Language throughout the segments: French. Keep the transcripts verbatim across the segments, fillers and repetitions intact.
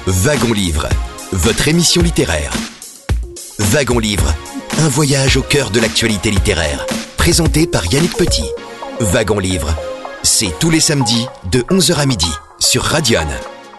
Wagon Livre, votre émission littéraire. Wagon Livre, un voyage au cœur de l'actualité littéraire. Présenté par Yannick Petit. Wagon Livre, c'est tous les samedis de onze heures à midi sur Radion.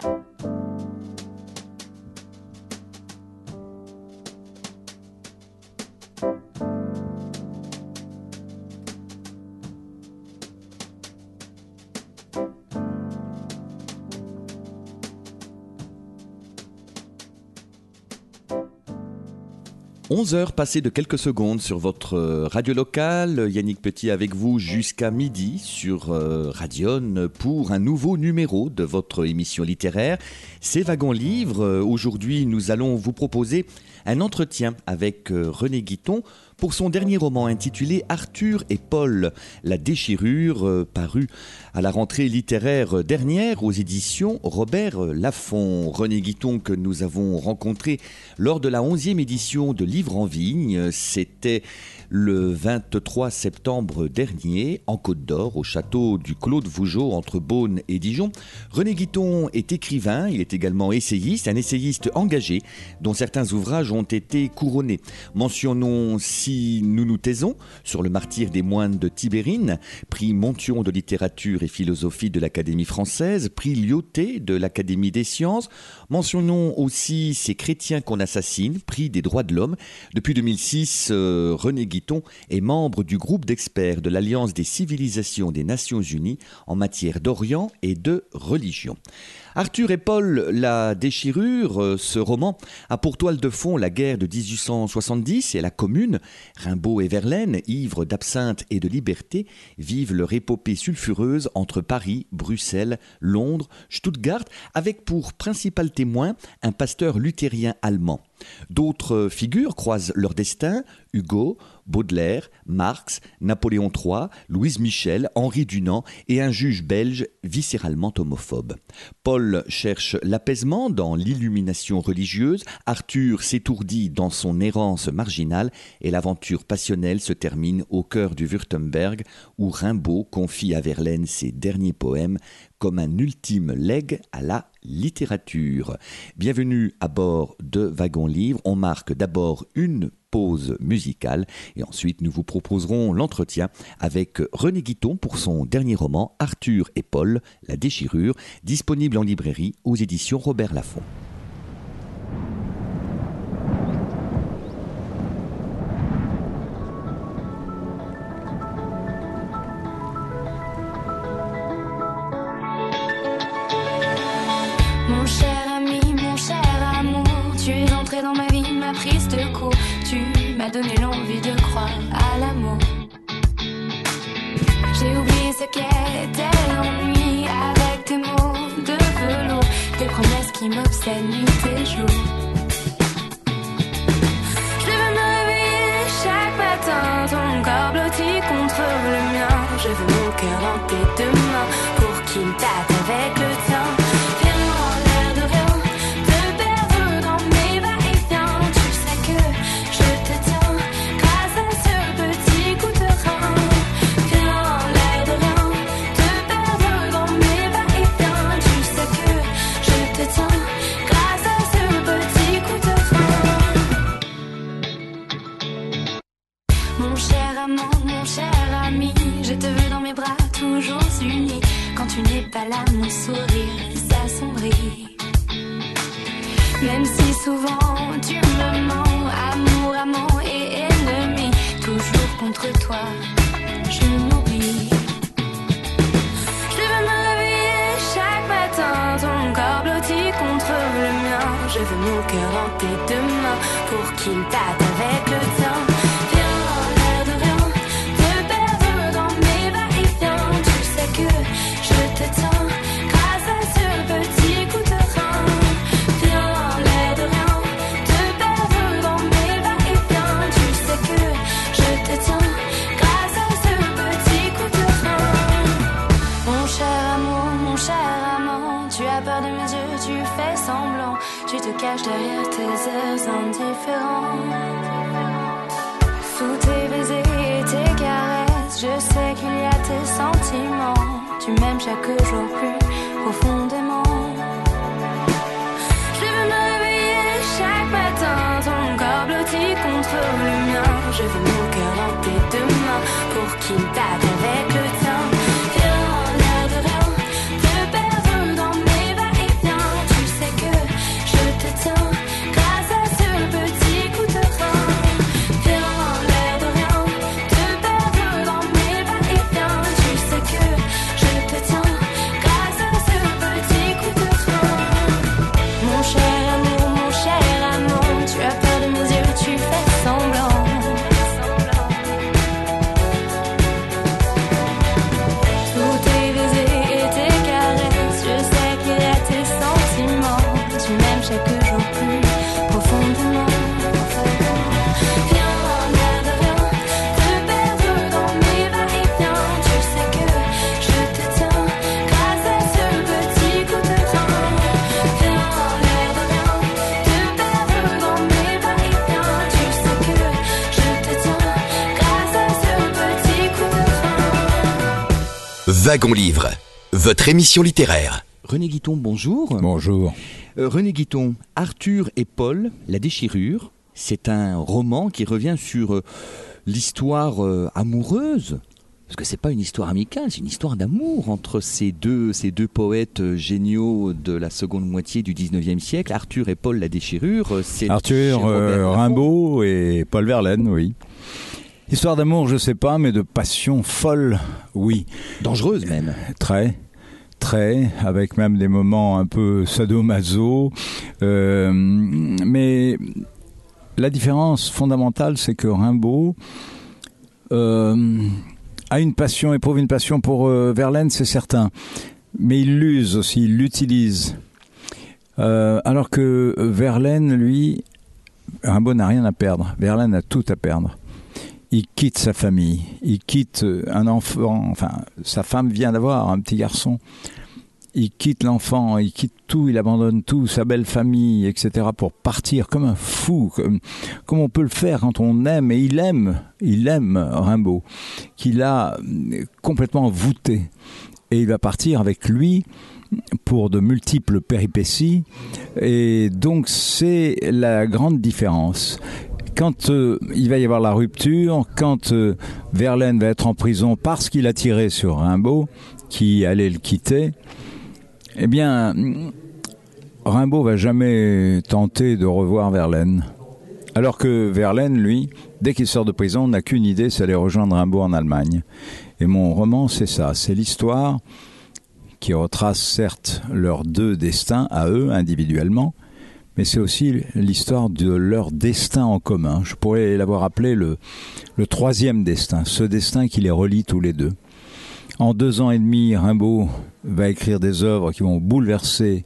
onze heures passées de quelques secondes sur votre radio locale. Yannick Petit avec vous jusqu'à midi sur Radion pour un nouveau numéro de votre émission littéraire. C'est Wagon Livre. Aujourd'hui, nous allons vous proposer un entretien avec René Guiton pour son dernier roman intitulé Arthur et Paul, la déchirure, euh, paru à la rentrée littéraire dernière aux éditions Robert Laffont. René Guiton que nous avons rencontré lors de la onzième édition de Livres en Vigne, c'était le vingt-trois septembre dernier, en Côte d'Or, au château du Clos de Vougeot, entre Beaune et Dijon. René Guiton est écrivain, il est également essayiste, un essayiste engagé, dont certains ouvrages ont été couronnés. Mentionnons Si nous nous taisons, sur le martyre des moines de Tibérine, prix Monthyon de littérature et philosophie de l'Académie française, prix Lyautey de l'Académie des sciences. Mentionnons aussi Ces chrétiens qu'on assassine, prix des droits de l'homme. Depuis deux mille six, euh, René Guiton est membre du groupe d'experts de l'Alliance des civilisations des Nations Unies en matière d'Orient et de religion. Arthur et Paul, la déchirure, ce roman a pour toile de fond la guerre de dix-huit cent soixante-dix et la Commune. Rimbaud et Verlaine, ivres d'absinthe et de liberté, vivent leur épopée sulfureuse entre Paris, Bruxelles, Londres, Stuttgart, avec pour principal témoin un pasteur luthérien allemand. D'autres figures croisent leur destin, Hugo, Baudelaire, Marx, Napoléon trois, Louise Michel, Henri Dunant et un juge belge viscéralement homophobe. Paul cherche l'apaisement dans l'illumination religieuse, Arthur s'étourdit dans son errance marginale et l'aventure passionnelle se termine au cœur du Württemberg où Rimbaud confie à Verlaine ses derniers poèmes comme un ultime legs à la littérature. Bienvenue à bord de Wagon Livre. On marque d'abord une pause musicale et ensuite nous vous proposerons l'entretien avec René Guiton pour son dernier roman Arthur et Paul, la déchirure, disponible en librairie aux éditions Robert Laffont. Mon cher ami, mon cher amour, tu es entré dans ma vie, ma prise de court. Tu m'as donné l'envie de croire à l'amour. J'ai oublié ce qu'était l'ennui avec tes mots de velours, tes promesses qui m'obsèdent nuit et jour. Je veux me réveiller chaque matin, ton corps blotti contre le mien. Je veux mon cœur dans tes deux mains pour qu'il tâte avec le temps. Tu n'es pas là, mon sourire s'assombrit. Même si souvent tu me mens, amour, amant et ennemi, toujours contre toi, je m'oublie. Je veux me réveiller chaque matin, ton corps blotti contre le mien. Je veux mon cœur dans tes deux mains pour qu'il tâte avec le temps. Cache derrière tes airs indifférents. Sous tes baisers et tes caresses, je sais qu'il y a tes sentiments. Tu m'aimes chaque jour plus profondément. Je veux le mien. Je veux mon cœur dans tes deux mains pour qu'il batte avec le tien. Viens, l'air de rien, te perdre dans mes va-et-vient. Tu sais que je te tiens grâce à ce petit coup de rein. Viens, l'air de rien, te perdre dans mes va-et-vient. Tu sais que je te tiens grâce à ce petit coup de rein. Mon cher amour, mon cher amant, tu as peur de mes yeux, tu fais semblant. Tous tes baisers et tes caresses, je sais qu'il y a tes sentiments. Tu m'aimes chaque jour plus profondément. Viens, l'air de rien, te perdre dans mes va-et-vient. Tu sais que je te tiens grâce à ce petit coup de rein. Viens, l'air de rien, te perdre dans mes va-et-vient. Tu sais que je te tiens grâce à ce petit coup de rein. Wagon Livre, votre émission littéraire. René Guiton, bonjour. Bonjour. Euh, René Guiton, Arthur et Paul, La déchirure, c'est un roman qui revient sur euh, l'histoire euh, amoureuse. Parce que c'est pas une histoire amicale, c'est une histoire d'amour entre ces deux, ces deux poètes euh, géniaux de la seconde moitié du dix-neuvième siècle, Arthur et Paul La déchirure. euh, C'est Arthur chez Robert euh, Laffont. Rimbaud et Paul Verlaine, oui. Histoire d'amour, je sais pas, mais de passion folle, oui. Dangereuse même. Très, très, avec même des moments un peu sadomaso. Euh, mais la différence fondamentale, c'est que Rimbaud euh, a une passion, éprouve une passion pour euh, Verlaine, c'est certain. Mais il l'use aussi, il l'utilise. Euh, alors que Verlaine, lui, Rimbaud n'a rien à perdre. Verlaine a tout à perdre. Il quitte sa famille, il quitte un enfant, enfin, sa femme vient d'avoir un petit garçon. Il quitte l'enfant, il quitte tout, il abandonne tout, sa belle famille, et cetera pour partir comme un fou, comme, comme on peut le faire quand on aime, et il aime, il aime Rimbaud, qu'il a complètement voûté. Et il va partir avec lui pour de multiples péripéties, et donc c'est la grande différence. Quand euh, il va y avoir la rupture, quand euh, Verlaine va être en prison parce qu'il a tiré sur Rimbaud, qui allait le quitter, eh bien, Rimbaud va jamais tenter de revoir Verlaine. Alors que Verlaine, lui, dès qu'il sort de prison, n'a qu'une idée, c'est d'aller rejoindre Rimbaud en Allemagne. Et mon roman, c'est ça, c'est l'histoire qui retrace certes leurs deux destins à eux, individuellement, mais c'est aussi l'histoire de leur destin en commun. Je pourrais l'avoir appelé le, le troisième destin, ce destin qui les relie tous les deux. En deux ans et demi, Rimbaud va écrire des œuvres qui vont bouleverser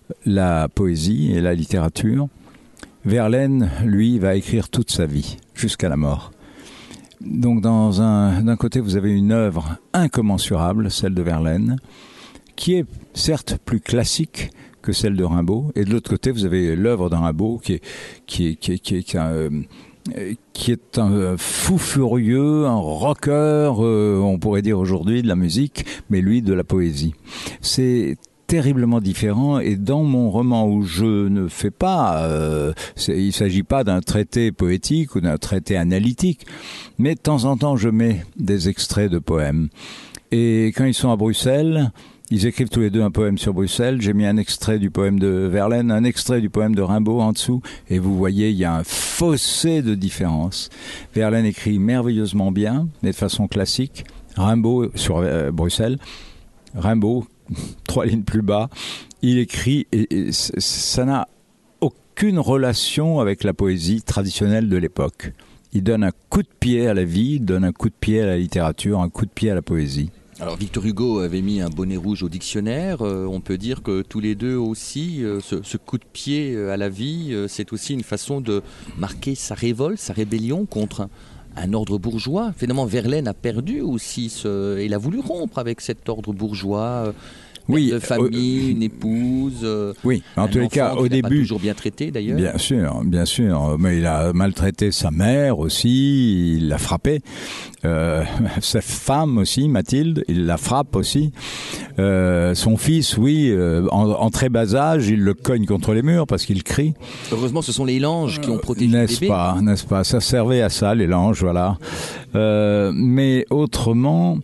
la poésie et la littérature. Verlaine, lui, va écrire toute sa vie, jusqu'à la mort. Donc dans un, d'un côté, vous avez une œuvre incommensurable, celle de Verlaine, qui est certes plus classique que celle de Rimbaud, et de l'autre côté vous avez l'œuvre de Rimbaud qui est, qui est, qui est, qui est, qui est, un, qui est un fou furieux, un rocker, euh, on pourrait dire aujourd'hui de la musique, mais lui de la poésie. C'est terriblement différent, et dans mon roman où je ne fais pas, euh, c'est, il ne s'agit pas d'un traité poétique ou d'un traité analytique, mais de temps en temps je mets des extraits de poèmes. Et quand ils sont à Bruxelles, ils écrivent tous les deux un poème sur Bruxelles. J'ai mis un extrait du poème de Verlaine, un extrait du poème de Rimbaud en dessous. Et vous voyez, il y a un fossé de différence. Verlaine écrit merveilleusement bien, mais de façon classique. Rimbaud sur euh, Bruxelles. Rimbaud, trois lignes plus bas, il écrit, et, et ça n'a aucune relation avec la poésie traditionnelle de l'époque. Il donne un coup de pied à la vie, il donne un coup de pied à la littérature, un coup de pied à la poésie. Alors Victor Hugo avait mis un bonnet rouge au dictionnaire, euh, on peut dire que tous les deux aussi, euh, ce, ce coup de pied à la vie, euh, c'est aussi une façon de marquer sa révolte, sa rébellion contre un, un ordre bourgeois. Finalement, Verlaine a perdu aussi, ce, il a voulu rompre avec cet ordre bourgeois. oui, de famille, euh, une épouse. Euh, oui, en tous les cas, au début, pas toujours bien traité d'ailleurs. Bien sûr, bien sûr, mais il a maltraité sa mère aussi, il l'a frappée, euh, sa femme aussi, Mathilde, il la frappe aussi. Euh, son fils, oui, euh, en, en très bas âge, il le cogne contre les murs parce qu'il crie. Heureusement, ce sont les langes qui ont protégé euh, le n'est-ce bébé. pas, n'est-ce pas, ça servait à ça, les langes, voilà. Euh, mais autrement.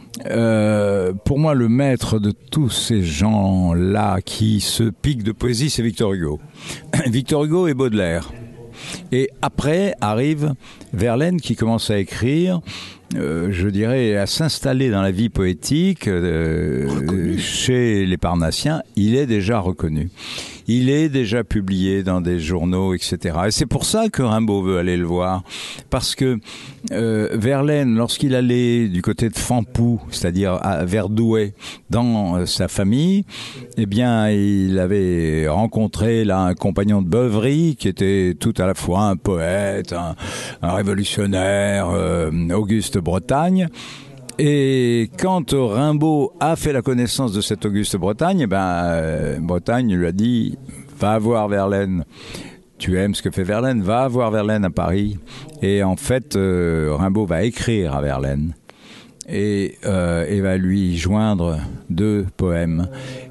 Euh, pour moi, le maître de tous ces gens-là qui se piquent de poésie, c'est Victor Hugo. Victor Hugo et Baudelaire. Et après arrive Verlaine qui commence à écrire, euh, je dirais, à s'installer dans la vie poétique euh, chez les Parnassiens. Il est déjà reconnu. Il est déjà publié dans des journaux, et cetera. Et c'est pour ça que Rimbaud veut aller le voir. Parce que euh, Verlaine, lorsqu'il allait du côté de Fampoux, c'est-à-dire à Verdouet, dans euh, sa famille, eh bien, il avait rencontré là un compagnon de beuverie qui était tout à la fois un poète, un, un révolutionnaire, euh, Auguste Bretagne. Et quand Rimbaud a fait la connaissance de cet Auguste Bretagne, eh ben, euh, Bretagne lui a dit « Va voir Verlaine, tu aimes ce que fait Verlaine, va voir Verlaine à Paris. » Et en fait, euh, Rimbaud va écrire à Verlaine et, euh, et va lui joindre deux poèmes.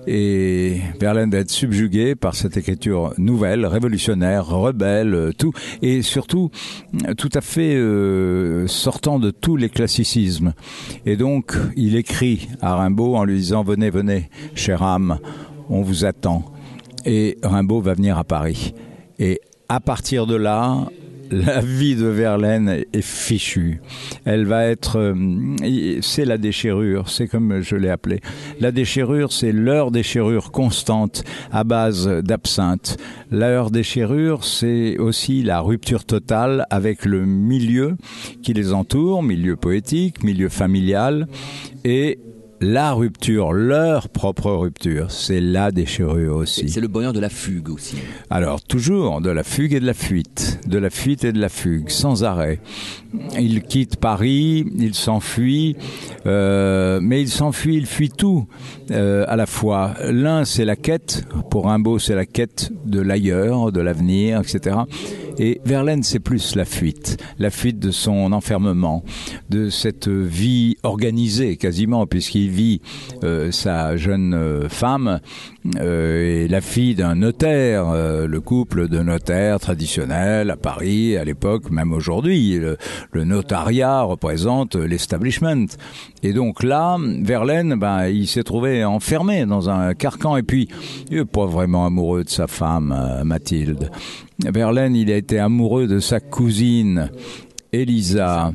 Et Verlaine va être subjugué par cette écriture nouvelle, révolutionnaire, rebelle, tout, et surtout tout à fait euh, sortant de tous les classicismes. Et donc, il écrit à Rimbaud en lui disant « Venez, venez, chère âme, on vous attend. » Et Rimbaud va venir à Paris. Et à partir de là, la vie de Verlaine est fichue. Elle va être... C'est la déchirure, c'est comme je l'ai appelé. La déchirure, c'est leur déchirure constante à base d'absinthe. Leur déchirure, c'est aussi la rupture totale avec le milieu qui les entoure, milieu poétique, milieu familial, et la rupture, leur propre rupture, c'est la déchirure aussi. C'est le bonheur de la fugue aussi. Alors, toujours de la fugue et de la fuite, de la fuite et de la fugue, sans arrêt. Il quitte Paris, il s'enfuit, euh, mais il s'enfuit, il fuit tout euh, à la fois. L'un, c'est la quête, pour Rimbaud, c'est la quête de l'ailleurs, de l'avenir, et cetera. Et Verlaine, c'est plus la fuite, la fuite de son enfermement, de cette vie organisée quasiment, puisqu'il vit euh, sa jeune euh, femme euh, et la fille d'un notaire, euh, le couple de notaires traditionnels à Paris, à l'époque, même aujourd'hui. Le, le notariat représente l'establishment. Et donc là, Verlaine, ben, il s'est trouvé enfermé dans un carcan, et puis il n'est pas vraiment amoureux de sa femme, euh, Mathilde. Verlaine, il a été amoureux de sa cousine, Élisa,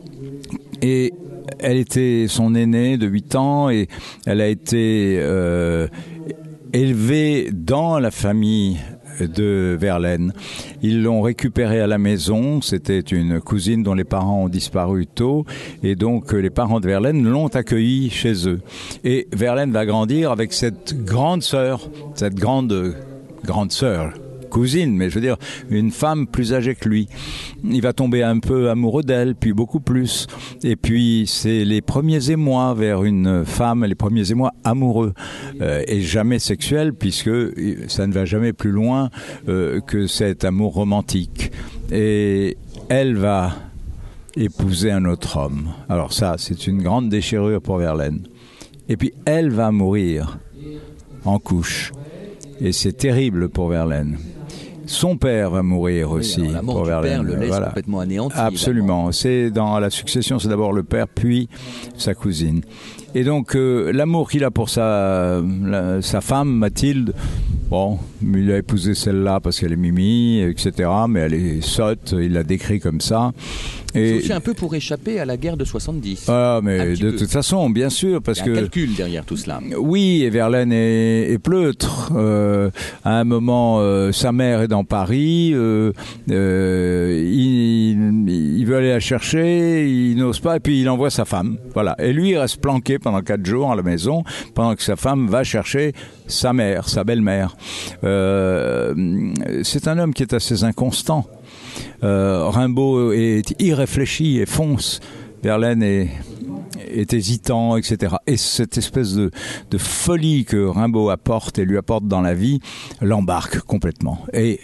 et elle était son aînée de huit ans, et elle a été euh, élevée dans la famille de Verlaine. Ils l'ont récupérée à la maison, c'était une cousine dont les parents ont disparu tôt, et donc les parents de Verlaine l'ont accueillie chez eux. Et Verlaine va grandir avec cette grande sœur, cette grande, grande sœur, cousine, mais je veux dire, une femme plus âgée que lui. Il va tomber un peu amoureux d'elle, puis beaucoup plus. Et puis, c'est les premiers émois vers une femme, les premiers émois amoureux, euh, et jamais sexuels, puisque ça ne va jamais plus loin euh, que cet amour romantique. Et elle va épouser un autre homme. Alors ça, c'est une grande déchirure pour Verlaine. Et puis, elle va mourir en couche. Et c'est terrible pour Verlaine. Son père va mourir oui, aussi. Alors, la mort pour du Verlaine. père le laisse voilà. complètement anéanti. Absolument. Évidemment. C'est dans la succession, c'est d'abord le père, puis sa cousine. Et donc euh, l'amour qu'il a pour sa la, sa femme Mathilde, bon, il a épousé celle-là parce qu'elle est mimi, et cetera. Mais elle est sotte. Il l'a décrit comme ça. Et c'est aussi un peu pour échapper à la guerre de soixante-dix. Ah, mais de peu. toute façon, bien sûr, parce Il y a un que calcul derrière tout cela. Oui, et Verlaine est, est pleutre. Euh, à un moment, euh, sa mère est dans Paris. Euh, euh, il, il veut aller la chercher, il n'ose pas, et puis il envoie sa femme. Voilà. Et lui, il reste planqué pendant quatre jours à la maison, pendant que sa femme va chercher sa mère, sa belle-mère. Euh, c'est un homme qui est assez inconstant. Euh, Rimbaud est irréfléchi et fonce. Verlaine est est hésitant, et cetera. Et cette espèce de, de folie que Rimbaud apporte et lui apporte dans la vie l'embarque complètement. Et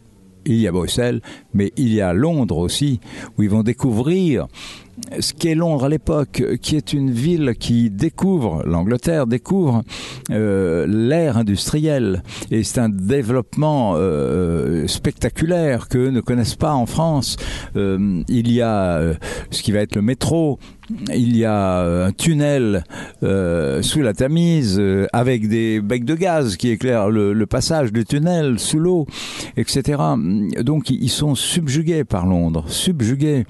il y a Bruxelles, mais il y a Londres aussi, où ils vont découvrir ce qu'est Londres à l'époque, qui est une ville qui découvre, l'Angleterre découvre euh, l'ère industrielle. Et c'est un développement euh, spectaculaire que ne connaissent pas en France. Euh, il y a euh, ce qui va être le métro. Il y a un tunnel euh, sous la Tamise euh, avec des becs de gaz qui éclairent le, le passage du tunnel sous l'eau, et cetera. Donc ils sont subjugués par Londres, subjugués.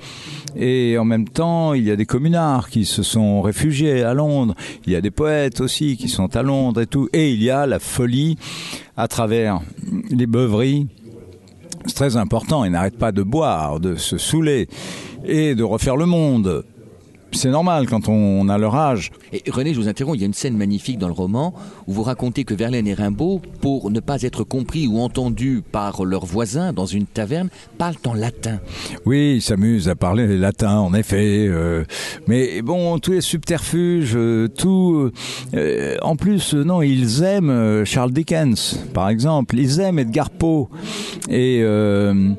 Et en même temps, il y a des communards qui se sont réfugiés à Londres. Il y a des poètes aussi qui sont à Londres et tout. Et il y a la folie à travers les beuveries. C'est très important. Ils n'arrêtent pas de boire, de se saouler et de refaire le monde. C'est normal quand on a leur âge. Et René, je vous interromps, il y a une scène magnifique dans le roman où vous racontez que Verlaine et Rimbaud, pour ne pas être compris ou entendus par leurs voisins dans une taverne, parlent en latin. Oui, ils s'amusent à parler latin, en effet. Euh, mais bon, tous les subterfuges, euh, tout... Euh, en plus, euh, non, ils aiment Charles Dickens, par exemple. Ils aiment Edgar Poe. Et... Euh,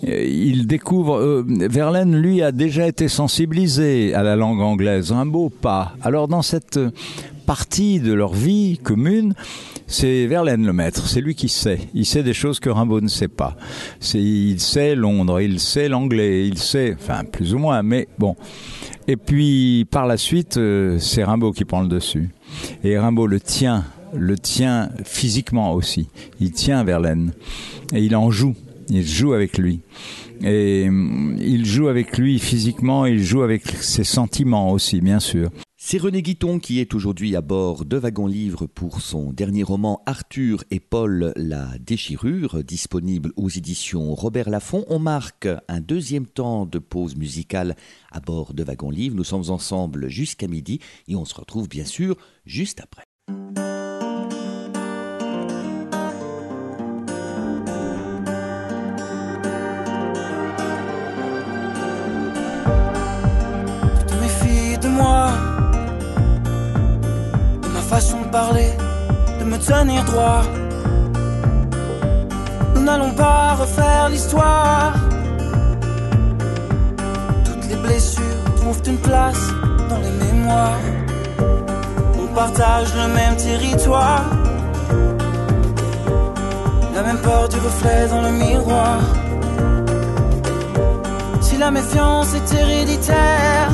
il découvre... Euh, Verlaine, lui, a déjà été sensibilisé à la langue anglaise. Rimbaud, pas. Alors, dans cette partie de leur vie commune, c'est Verlaine le maître. C'est lui qui sait. Il sait des choses que Rimbaud ne sait pas. C'est, il sait Londres, il sait l'anglais, il sait... Enfin, plus ou moins, mais bon. Et puis, par la suite, euh, c'est Rimbaud qui prend le dessus. Et Rimbaud le tient, le tient physiquement aussi. Il tient Verlaine. Et il en joue. Il joue avec lui. Et il joue avec lui physiquement, il joue avec ses sentiments aussi, bien sûr. C'est René Guiton qui est aujourd'hui à bord de Wagon Livre pour son dernier roman Arthur et Paul, la déchirure, disponible aux éditions Robert Laffont. On marque un deuxième temps de pause musicale à bord de Wagon Livre. Nous sommes ensemble jusqu'à midi et on se retrouve bien sûr juste après. De moi, de ma façon de parler, de me tenir droit. Nous n'allons pas refaire l'histoire. Toutes les blessures trouvent une place dans les mémoires. On partage le même territoire, la même peur du reflet dans le miroir. Si la méfiance est héréditaire,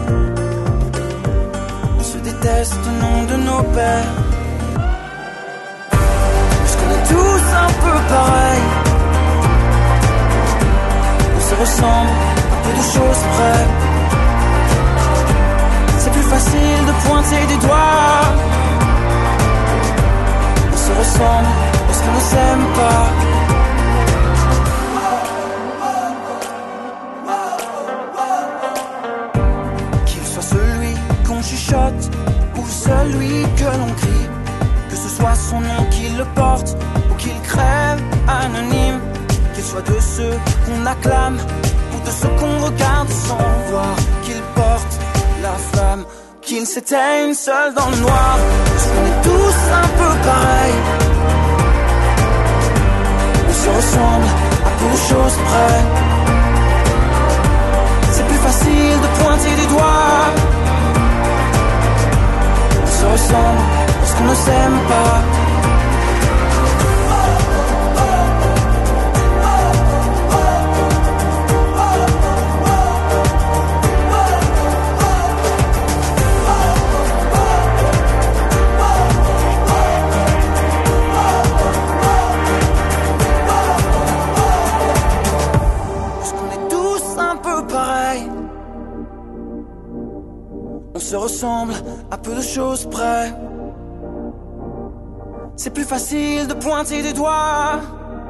déteste au nom de nos pères. Parce qu'on est tous un peu pareils, on se ressemble à peu de choses près. C'est plus facile de pointer du doigt. On se ressemble parce qu'on ne s'aime pas. Chuchote ou celui que l'on crie, que ce soit son nom qui le porte ou qu'il crève anonyme, qu'il soit de ceux qu'on acclame ou de ceux qu'on regarde sans voir, qu'il porte la flamme, qu'il s'éteigne seul dans le noir. Parce qu'on est tous un peu pareils, on se ressemble à peu de choses près. C'est plus facile de pointer du doigt. On se ressemble parce qu'on ne s'aime pas. Parce qu'on est tous un peu pareils, on se ressemble à peu de choses près. C'est plus facile de pointer du doigt.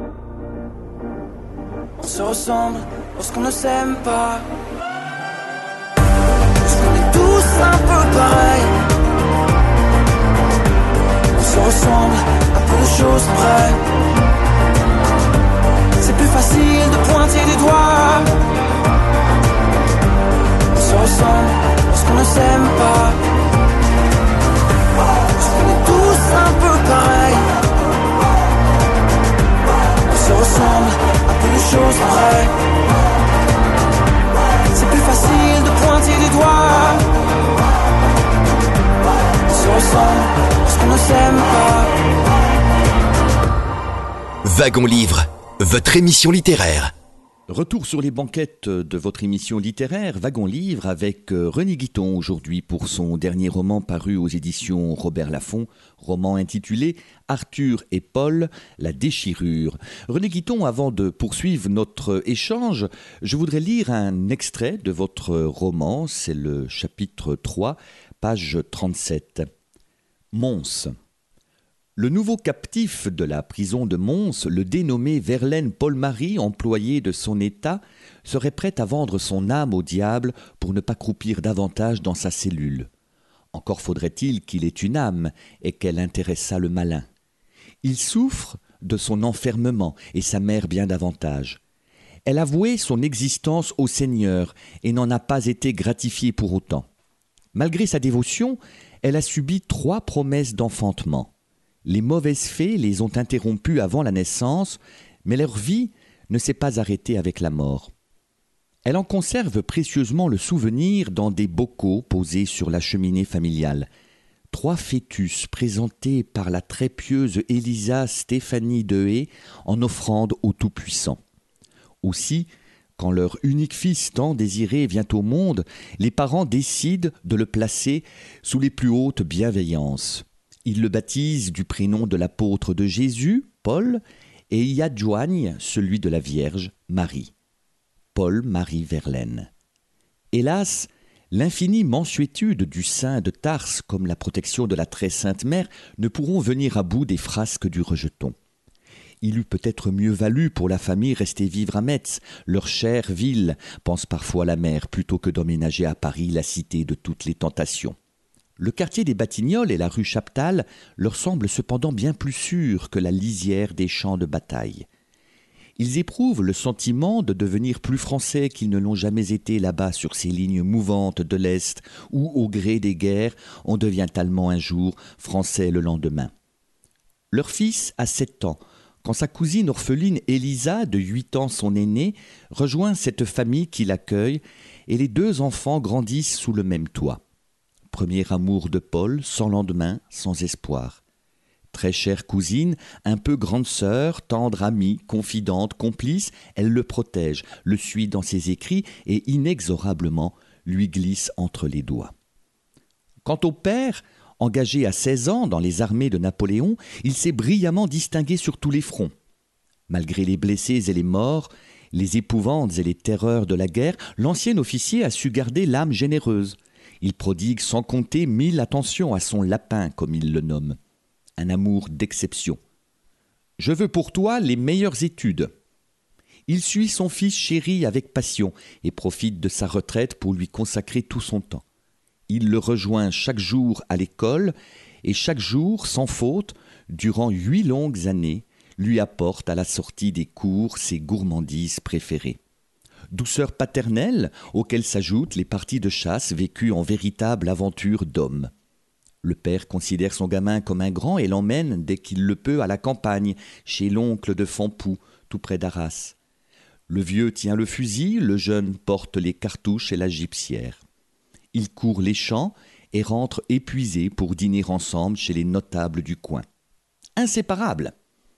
On se ressemble parce qu'on ne s'aime pas. Parce qu'on est tous un peu pareils, on se ressemble à peu de choses près. C'est plus facile de pointer du doigt. On se ressemble parce qu'on ne s'aime pas. chose pareille. C'est plus facile de pointer du doigt si on ressemble parce qu'on ne s'aime pas. Wagon Livre, votre émission littéraire. Retour sur les banquettes de votre émission littéraire Wagon Livre avec René Guiton aujourd'hui pour son dernier roman paru aux éditions Robert Laffont, roman intitulé Arthur et Paul, la déchirure. René Guiton, avant de poursuivre notre échange, je voudrais lire un extrait de votre roman, c'est le chapitre trois, page trente-sept. Mons. Le nouveau captif de la prison de Mons, le dénommé Verlaine Paul-Marie, employé de son état, serait prêt à vendre son âme au diable pour ne pas croupir davantage dans sa cellule. Encore faudrait-il qu'il ait une âme et qu'elle intéressât le malin. Il souffre de son enfermement et sa mère bien davantage. Elle avouait son existence au Seigneur et n'en a pas été gratifiée pour autant. Malgré sa dévotion, elle a subi trois promesses d'enfantement. Les mauvaises fées les ont interrompues avant la naissance, mais leur vie ne s'est pas arrêtée avec la mort. Elle en conserve précieusement le souvenir dans des bocaux posés sur la cheminée familiale. Trois fœtus présentés par la très pieuse Élisa Stéphanie Dehé en offrande au Tout-Puissant. Aussi, quand leur unique fils tant désiré vient au monde, les parents décident de le placer sous les plus hautes bienveillances. Ils le baptisent du prénom de l'apôtre de Jésus, Paul, et y adjoignent celui de la Vierge, Marie. Paul-Marie Verlaine. Hélas, l'infinie mansuétude du saint de Tarse comme la protection de la très sainte mère ne pourront venir à bout des frasques du rejeton. Il eût peut-être mieux valu pour la famille rester vivre à Metz, leur chère ville, pense parfois la mère, plutôt que d'emménager à Paris, la cité de toutes les tentations. Le quartier des Batignolles et la rue Chaptal leur semblent cependant bien plus sûrs que la lisière des champs de bataille. Ils éprouvent le sentiment de devenir plus français qu'ils ne l'ont jamais été là-bas sur ces lignes mouvantes de l'Est où, au gré des guerres, on devient allemand un jour, français le lendemain. Leur fils a sept ans, quand sa cousine orpheline Élisa, de huit ans son aînée, rejoint cette famille qui l'accueille et les deux enfants grandissent sous le même toit. Premier amour de Paul, sans lendemain, sans espoir. Très chère cousine, un peu grande sœur, tendre amie, confidente, complice, elle le protège, le suit dans ses écrits et inexorablement lui glisse entre les doigts. Quant au père, engagé à seize ans dans les armées de Napoléon, il s'est brillamment distingué sur tous les fronts. Malgré les blessés et les morts, les épouvantes et les terreurs de la guerre, l'ancien officier a su garder l'âme généreuse. Il prodigue sans compter mille attentions à son lapin, comme il le nomme. Un amour d'exception. « Je veux pour toi les meilleures études. » Il suit son fils chéri avec passion et profite de sa retraite pour lui consacrer tout son temps. Il le rejoint chaque jour à l'école et chaque jour, sans faute, durant huit longues années, lui apporte à la sortie des cours ses gourmandises préférées. Douceur paternelle auxquelles s'ajoutent les parties de chasse vécues en véritable aventure d'homme. Le père considère son gamin comme un grand et l'emmène dès qu'il le peut à la campagne, chez l'oncle de Fampoux, tout près d'Arras. Le vieux tient le fusil, le jeune porte les cartouches et la gibecière. Ils courent les champs et rentrent épuisés pour dîner ensemble chez les notables du coin. Inséparables.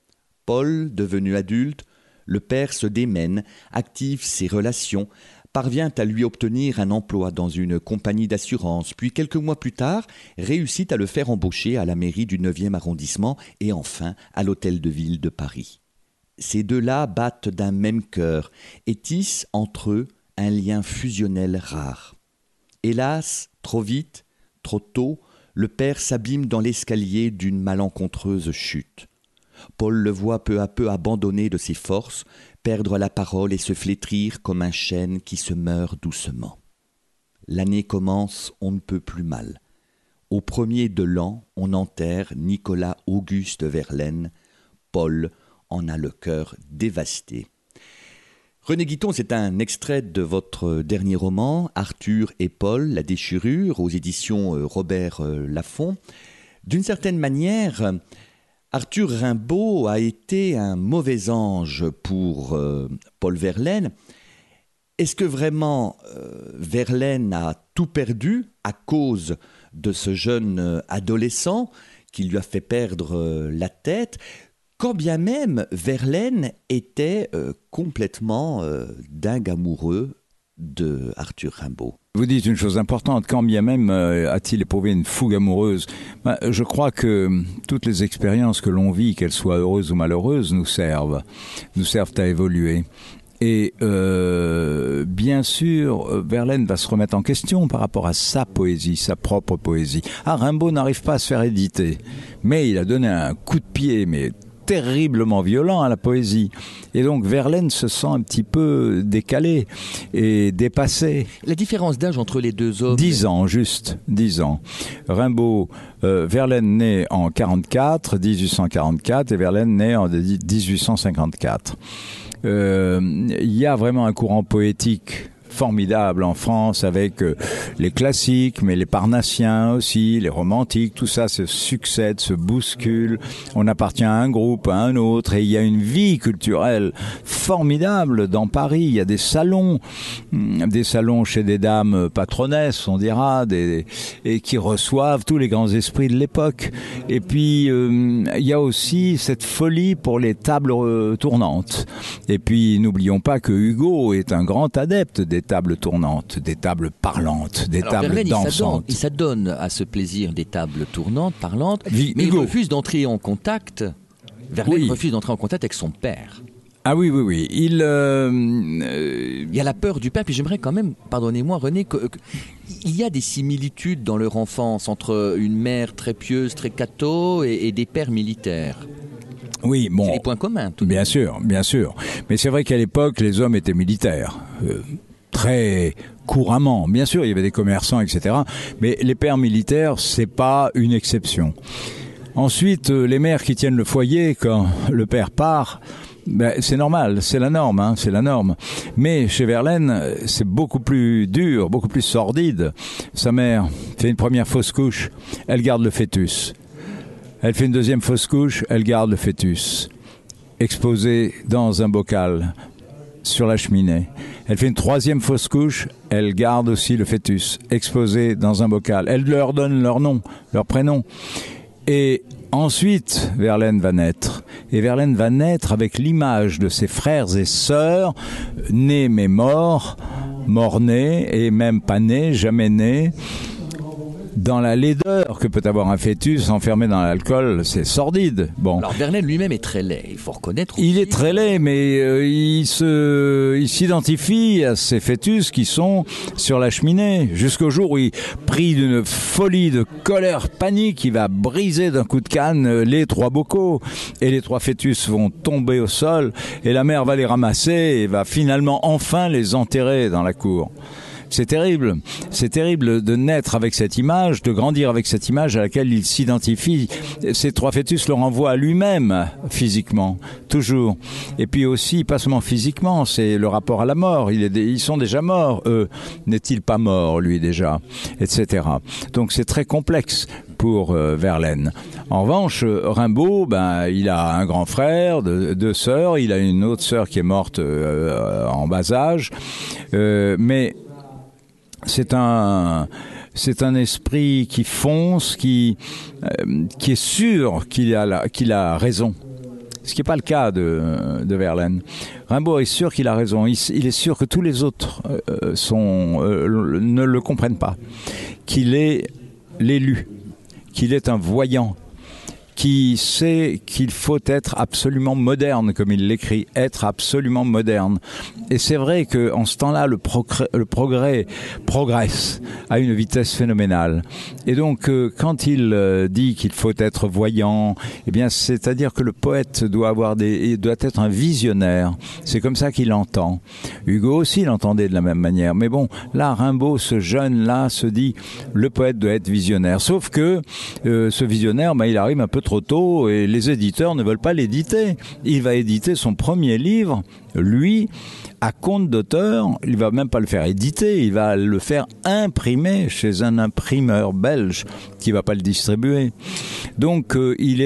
Paul, devenu adulte, le père se démène, active ses relations, parvient à lui obtenir un emploi dans une compagnie d'assurance, puis quelques mois plus tard, réussit à le faire embaucher à la mairie du neuvième arrondissement et enfin à l'hôtel de ville de Paris. Ces deux-là battent d'un même cœur et tissent entre eux un lien fusionnel rare. Hélas, trop vite, trop tôt, le père s'abîme dans l'escalier d'une malencontreuse chute. Paul le voit peu à peu abandonner de ses forces, perdre la parole et se flétrir comme un chêne qui se meurt doucement. L'année commence on ne peut plus mal. Au premier de l'an, on enterre Nicolas Auguste Verlaine. Paul en a le cœur dévasté. René Guiton, c'est un extrait de votre dernier roman, Arthur et Paul, la déchirure, aux éditions Robert Laffont. D'une certaine manière, Arthur Rimbaud a été un mauvais ange pour euh, Paul Verlaine. Est-ce que vraiment euh, Verlaine a tout perdu à cause de ce jeune euh, adolescent qui lui a fait perdre euh, la tête, quand bien même Verlaine était euh, complètement euh, dingue amoureux de Arthur Rimbaud? Vous dites une chose importante, quand bien même euh, a-t-il éprouvé une fougue amoureuse. Ben, je crois que toutes les expériences que l'on vit, qu'elles soient heureuses ou malheureuses, nous servent, nous servent à évoluer. Et euh, bien sûr, Verlaine va se remettre en question par rapport à sa poésie, sa propre poésie. Ah, Rimbaud n'arrive pas à se faire éditer, mais il a donné un coup de pied, mais terriblement violent à la poésie. Et donc Verlaine se sent un petit peu décalé et dépassé. La différence d'âge entre les deux hommes... Dix ans, juste, dix ans. Rimbaud, euh, Verlaine né en quarante-quatre, dix-huit cent quarante-quatre, et Verlaine né en dix-huit cent cinquante-quatre. Euh, il y a vraiment un courant poétique formidable en France avec euh, les classiques, mais les parnassiens aussi, les romantiques, tout ça se succède, se bouscule. On appartient à un groupe, à un autre, et il y a une vie culturelle formidable dans Paris. Il y a des salons, des salons chez des dames patronesses, on dira, des, et qui reçoivent tous les grands esprits de l'époque. Et puis, euh, il y a aussi cette folie pour les tables euh, tournantes. Et puis, n'oublions pas que Hugo est un grand adepte des tables tournantes, des tables parlantes, des Alors, tables Verlaine, dansantes. Il s'adonne à ce plaisir des tables tournantes, parlantes, Vi- mais Hugo. il refuse d'entrer en contact. Verlaine Oui. refuse d'entrer en contact avec son père. Ah oui, oui, oui. Il, euh, euh, Il y a la peur du père, puis j'aimerais quand même, pardonnez-moi René, que, que- il y a des similitudes dans leur enfance entre une mère très pieuse, très catho, et, et des pères militaires. oui, bon. C'est des points communs. Tout de Bien sûr, bien sûr. Mais c'est vrai qu'à l'époque, les hommes étaient militaires. Euh, très couramment. Bien sûr, il y avait des commerçants, et cetera. Mais les pères militaires, c'est pas une exception. Ensuite, euh, les mères qui tiennent le foyer quand le père part, ben, c'est normal, c'est la norme, hein, c'est la norme. Mais chez Verlaine, c'est beaucoup plus dur, beaucoup plus sordide. Sa mère fait une première fausse couche, elle garde le fœtus. Elle fait une deuxième fausse couche, elle garde le fœtus. Exposé dans un bocal sur la cheminée. Elle fait une troisième fausse couche, elle garde aussi le fœtus, exposé dans un bocal. Elle leur donne leur nom, leur prénom. Et ensuite, Verlaine va naître. Et Verlaine va naître avec l'image de ses frères et sœurs, nés mais morts, morts-nés, et même pas nés, jamais nés. Dans la laideur que peut avoir un fœtus enfermé dans l'alcool, c'est sordide. Bon. Alors Verlaine lui-même est très laid, il faut reconnaître. Il aussi. est très laid, mais euh, il se, il s'identifie à ces fœtus qui sont sur la cheminée, jusqu'au jour où il, pris d'une folie de colère panique, il va briser d'un coup de canne euh, les trois bocaux, et les trois fœtus vont tomber au sol, et la mère va les ramasser et va finalement enfin les enterrer dans la cour. C'est terrible, c'est terrible de naître avec cette image, de grandir avec cette image à laquelle il s'identifie. Ces trois fœtus le renvoient à lui-même, physiquement, toujours. Et puis aussi, pas seulement physiquement, c'est le rapport à la mort. Il est, ils sont déjà morts, eux. N'est-il pas mort, lui, déjà, et cetera. Donc c'est très complexe pour euh, Verlaine. En revanche, Rimbaud, ben, il a un grand frère, deux, deux sœurs, il a une autre sœur qui est morte euh, en bas âge, euh, mais c'est un, c'est un esprit qui fonce, qui, euh, qui est sûr qu'il a, la, qu'il a raison. Ce qui n'est pas le cas de, de Verlaine. Rimbaud est sûr qu'il a raison. Il, il est sûr que tous les autres euh, sont, euh, ne le comprennent pas. Qu'il est l'élu, qu'il est un voyant, qui sait qu'il faut être absolument moderne, comme il l'écrit, être absolument moderne. Et c'est vrai qu'en ce temps-là, le progrès, le progrès progresse à une vitesse phénoménale. Et donc, euh, quand il euh, dit qu'il faut être voyant, eh bien, c'est-à-dire que le poète doit avoir des, doit être un visionnaire. C'est comme ça qu'il entend. Hugo aussi l'entendait de la même manière. Mais bon, là, Rimbaud, ce jeune-là, se dit, le poète doit être visionnaire. Sauf que euh, ce visionnaire, ben, il arrive un peu trop tôt et les éditeurs ne veulent pas l'éditer. Il va éditer son premier livre, lui, à compte d'auteur. Il va même pas le faire éditer, il va le faire imprimer chez un imprimeur belge qui va pas le distribuer. Donc euh, il est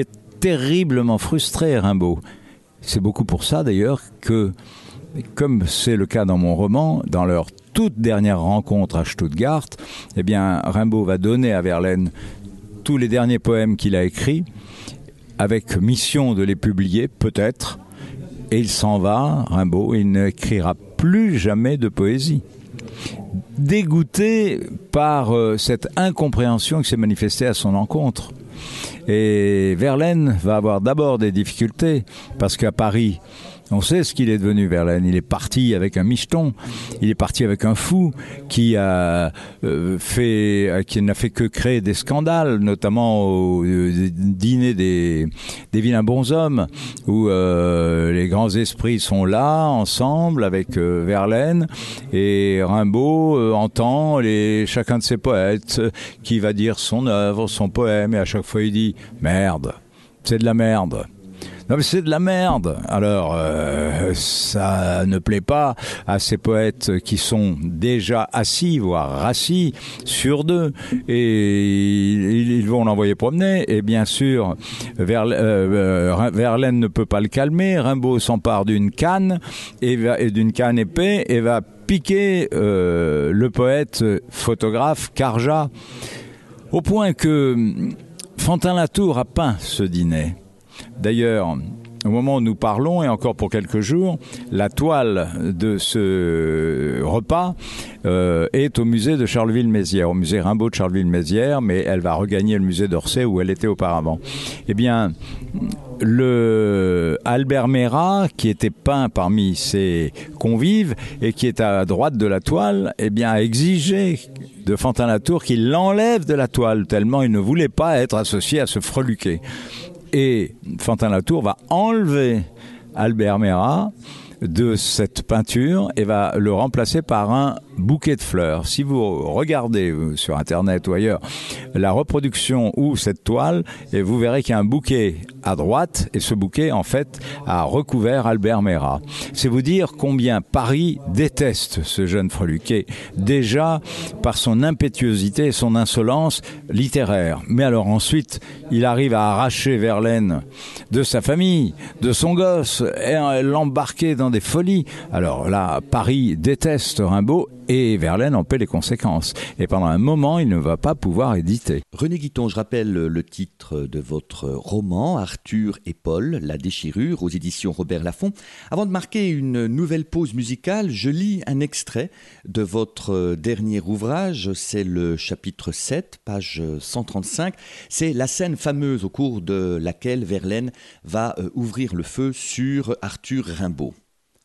terriblement frustré, Rimbaud. C'est beaucoup pour ça d'ailleurs que, comme c'est le cas dans mon roman, dans leur toute dernière rencontre à Stuttgart, eh bien, Rimbaud va donner à Verlaine tous les derniers poèmes qu'il a écrits, avec mission de les publier, peut-être, et il s'en va, Rimbaud, il n'écrira plus jamais de poésie. Dégoûté par euh, cette incompréhension qui s'est manifestée à son encontre. Et Verlaine va avoir d'abord des difficultés, parce qu'à Paris, on sait ce qu'il est devenu, Verlaine. Il est parti avec un micheton, il est parti avec un fou qui a euh, fait, qui n'a fait que créer des scandales, notamment au euh, dîner des, des vilains bonshommes, où euh, les grands esprits sont là, ensemble, avec euh, Verlaine, et Rimbaud euh, entend les, chacun de ses poètes qui va dire son œuvre, son poème, et à chaque fois il dit « merde, c'est de la merde ». Non mais c'est de la merde. Alors euh, ça ne plaît pas à ces poètes qui sont déjà assis, voire rassis sur deux, et ils vont l'envoyer promener. Et bien sûr, Verl- euh, Verlaine ne peut pas le calmer. Rimbaud s'empare d'une canne et, va, et d'une canne épée et va piquer euh, le poète photographe Carjat, au point que Fantin-Latour a peint ce dîner. D'ailleurs, au moment où nous parlons, et encore pour quelques jours, la toile de ce repas euh, est au musée de Charleville-Mézières, au musée Rimbaud de Charleville-Mézières, mais elle va regagner le musée d'Orsay où elle était auparavant. Eh bien, le Albert Merat, qui était peint parmi ses convives et qui est à droite de la toile, eh bien, a exigé de Fantin-Latour qu'il l'enlève de la toile, tellement il ne voulait pas être associé à ce freluquet. Et Fantin-Latour va enlever Albert Merat de cette peinture et va le remplacer par un bouquet de fleurs. Si vous regardez sur Internet ou ailleurs la reproduction ou cette toile, et vous verrez qu'il y a un bouquet à droite, et ce bouquet, en fait, a recouvert Albert Merat. C'est vous dire combien Paris déteste ce jeune freluquet, déjà par son impétuosité et son insolence littéraire. Mais alors ensuite, il arrive à arracher Verlaine de sa famille, de son gosse, et l'embarquer dans des folies. Alors là, Paris déteste Rimbaud, et Verlaine en paie les conséquences. Et pendant un moment, il ne va pas pouvoir éditer. René Guiton, je rappelle le titre de votre roman, Arthur et Paul, La déchirure, aux éditions Robert Laffont. Avant de marquer une nouvelle pause musicale, je lis un extrait de votre dernier ouvrage. C'est le chapitre sept, page cent trente-cinq. C'est la scène fameuse au cours de laquelle Verlaine va ouvrir le feu sur Arthur Rimbaud.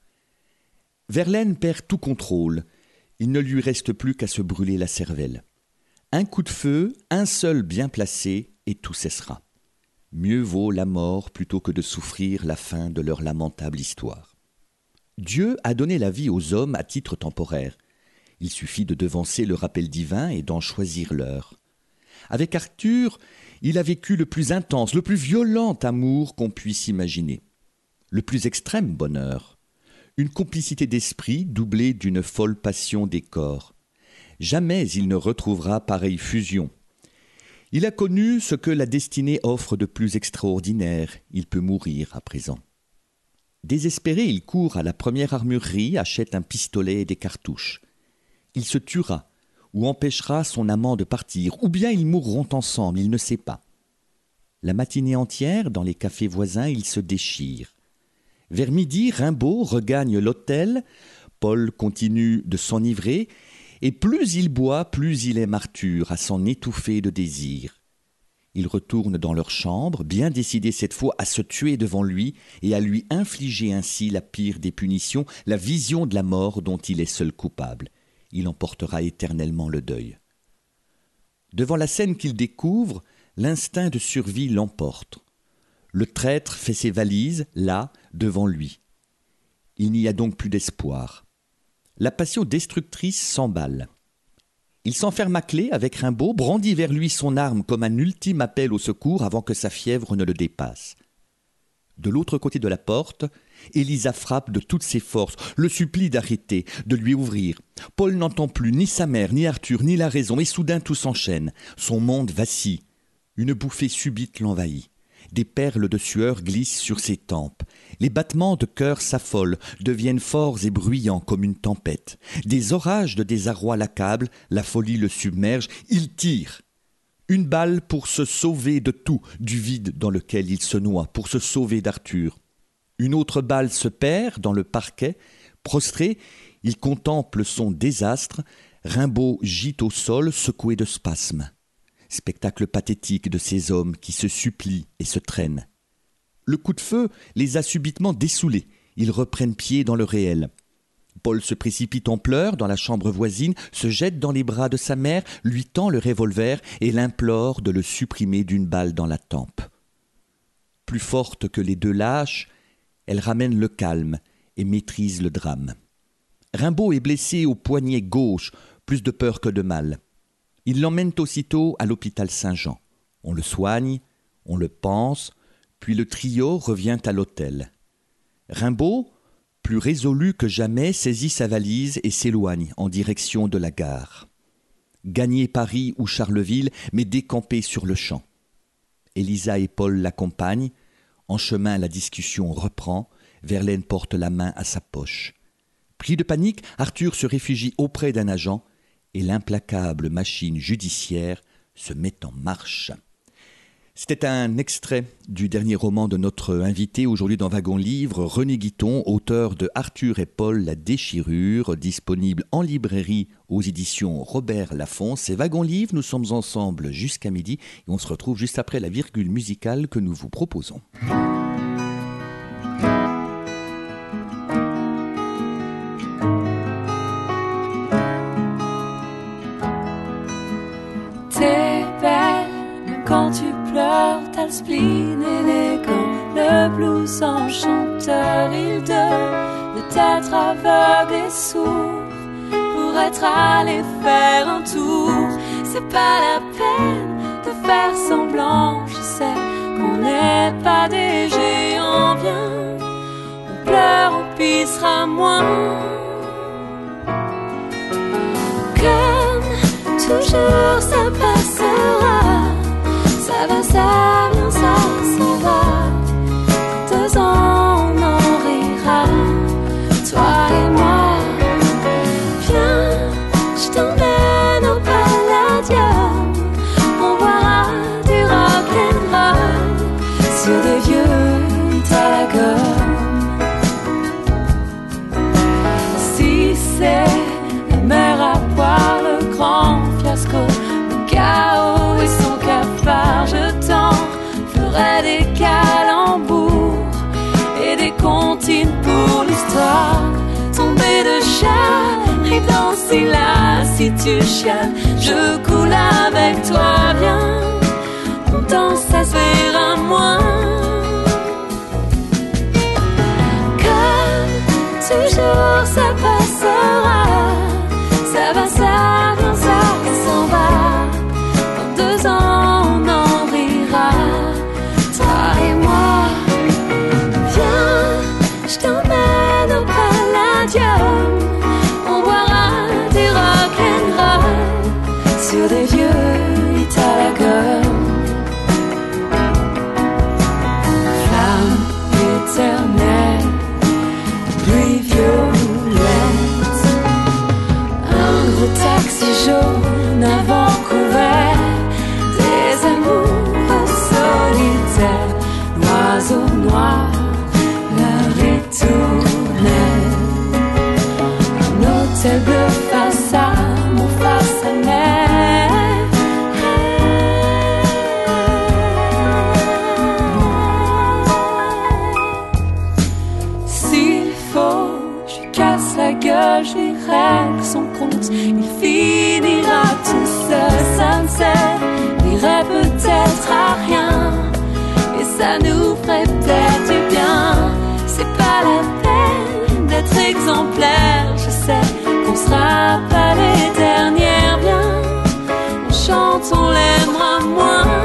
Verlaine perd tout contrôle. Il ne lui reste plus qu'à se brûler la cervelle. Un coup de feu, un seul bien placé, et tout cessera. Mieux vaut la mort plutôt que de souffrir la fin de leur lamentable histoire. Dieu a donné la vie aux hommes à titre temporaire. Il suffit de devancer le rappel divin et d'en choisir l'heure. Avec Arthur, il a vécu le plus intense, le plus violent amour qu'on puisse imaginer. Le plus extrême bonheur. Une complicité d'esprit doublée d'une folle passion des corps. Jamais il ne retrouvera pareille fusion. Il a connu ce que la destinée offre de plus extraordinaire. Il peut mourir à présent. Désespéré, il court à la première armurerie, achète un pistolet et des cartouches. Il se tuera, ou empêchera son amant de partir, ou bien ils mourront ensemble, il ne sait pas. La matinée entière, dans les cafés voisins, il se déchire. Vers midi, Rimbaud regagne l'hôtel, Paul continue de s'enivrer, et plus il boit, plus il aime Arthur, à s'en étouffer de désir. Ils retournent dans leur chambre, bien décidés cette fois à se tuer devant lui et à lui infliger ainsi la pire des punitions, la vision de la mort dont il est seul coupable. Il en portera éternellement le deuil. Devant la scène qu'il découvre, l'instinct de survie l'emporte. Le traître fait ses valises, là, devant lui. Il n'y a donc plus d'espoir. La passion destructrice s'emballe. Il s'enferme à clé avec Rimbaud, brandit vers lui son arme comme un ultime appel au secours avant que sa fièvre ne le dépasse. De l'autre côté de la porte, Élisa frappe de toutes ses forces, le supplie d'arrêter, de lui ouvrir. Paul n'entend plus ni sa mère, ni Arthur, ni la raison, et soudain tout s'enchaîne. Son monde vacille. Une bouffée subite l'envahit. Des perles de sueur glissent sur ses tempes. Les battements de cœur s'affolent, deviennent forts et bruyants comme une tempête. Des orages de désarroi l'accablent, la folie le submerge, il tire. Une balle pour se sauver de tout, du vide dans lequel il se noie, pour se sauver d'Arthur. Une autre balle se perd dans le parquet. Prostré, il contemple son désastre. Rimbaud gît au sol, secoué de spasmes. Spectacle pathétique de ces hommes qui se supplient et se traînent. Le coup de feu les a subitement dessoulés. Ils reprennent pied dans le réel. Paul se précipite en pleurs dans la chambre voisine, se jette dans les bras de sa mère, lui tend le revolver et l'implore de le supprimer d'une balle dans la tempe. Plus forte que les deux lâches, elle ramène le calme et maîtrise le drame. Rimbaud est blessé au poignet gauche, plus de peur que de mal. Ils l'emmènent aussitôt à l'hôpital Saint-Jean. On le soigne, on le panse, puis le trio revient à l'hôtel. Rimbaud, plus résolu que jamais, saisit sa valise et s'éloigne en direction de la gare. Gagner Paris ou Charleville, mais décamper sur le champ. Élisa et Paul l'accompagnent. En chemin, la discussion reprend. Verlaine porte la main à sa poche. Pris de panique, Arthur se réfugie auprès d'un agent et l'implacable machine judiciaire se met en marche. C'était un extrait du dernier roman de notre invité aujourd'hui dans Wagon Livre, René Guiton, auteur de Arthur et Paul, la déchirure, disponible en librairie aux éditions Robert Laffont. C'est Wagon Livre, nous sommes ensemble jusqu'à midi et on se retrouve juste après la virgule musicale que nous vous proposons. T'es belle, même quand tu pleures, t'as le spleen élégant, le blues enchanteur, il devait être aveugle et sourd pour être allé faire un tour. C'est pas la peine de faire semblant, je sais qu'on n'est pas des géants, viens, on pleure, on pissera moins. Comme toujours ça passera, ça va, ça vient, ça s'en va. Deux ans on en rira, toi et moi. Viens, je t'emmène au Palladium, on boira du rock'n'roll sur des vieux Italagum. Si c'est la mer à boire, le grand fiasco, le chaos et son cafard, je t'en ferai des calembours et des comptines pour l'histoire. Tomber de chat, rive dans Scylla, si tu chiales, je coule avec toi, viens, on danse, ça se verra moins. Comme toujours ça passera, ça va, ça vient, ça s'en va. Dans deux ans on en rira, toi et moi. Viens, je t'emmène au Palladium, on boira du rock'n'roll sur des vieux Italagum. Flamme éternelle, pluie violette, un gros taxi jaune à Vancouver, des amoureux solitaires, l'oiseau noir, la ritournelle, un hôtel bleu face à mon face à mer. S'il faut, je lui casse la gueule, je lui règle son compte, il finira tout seul, ça ne servirait peut-être à rien, et ça nous ferait peut-être du bien. C'est pas la peine d'être exemplaire, je sais qu'on sera pas les dernières, bien, on chante, on l'aimera moins.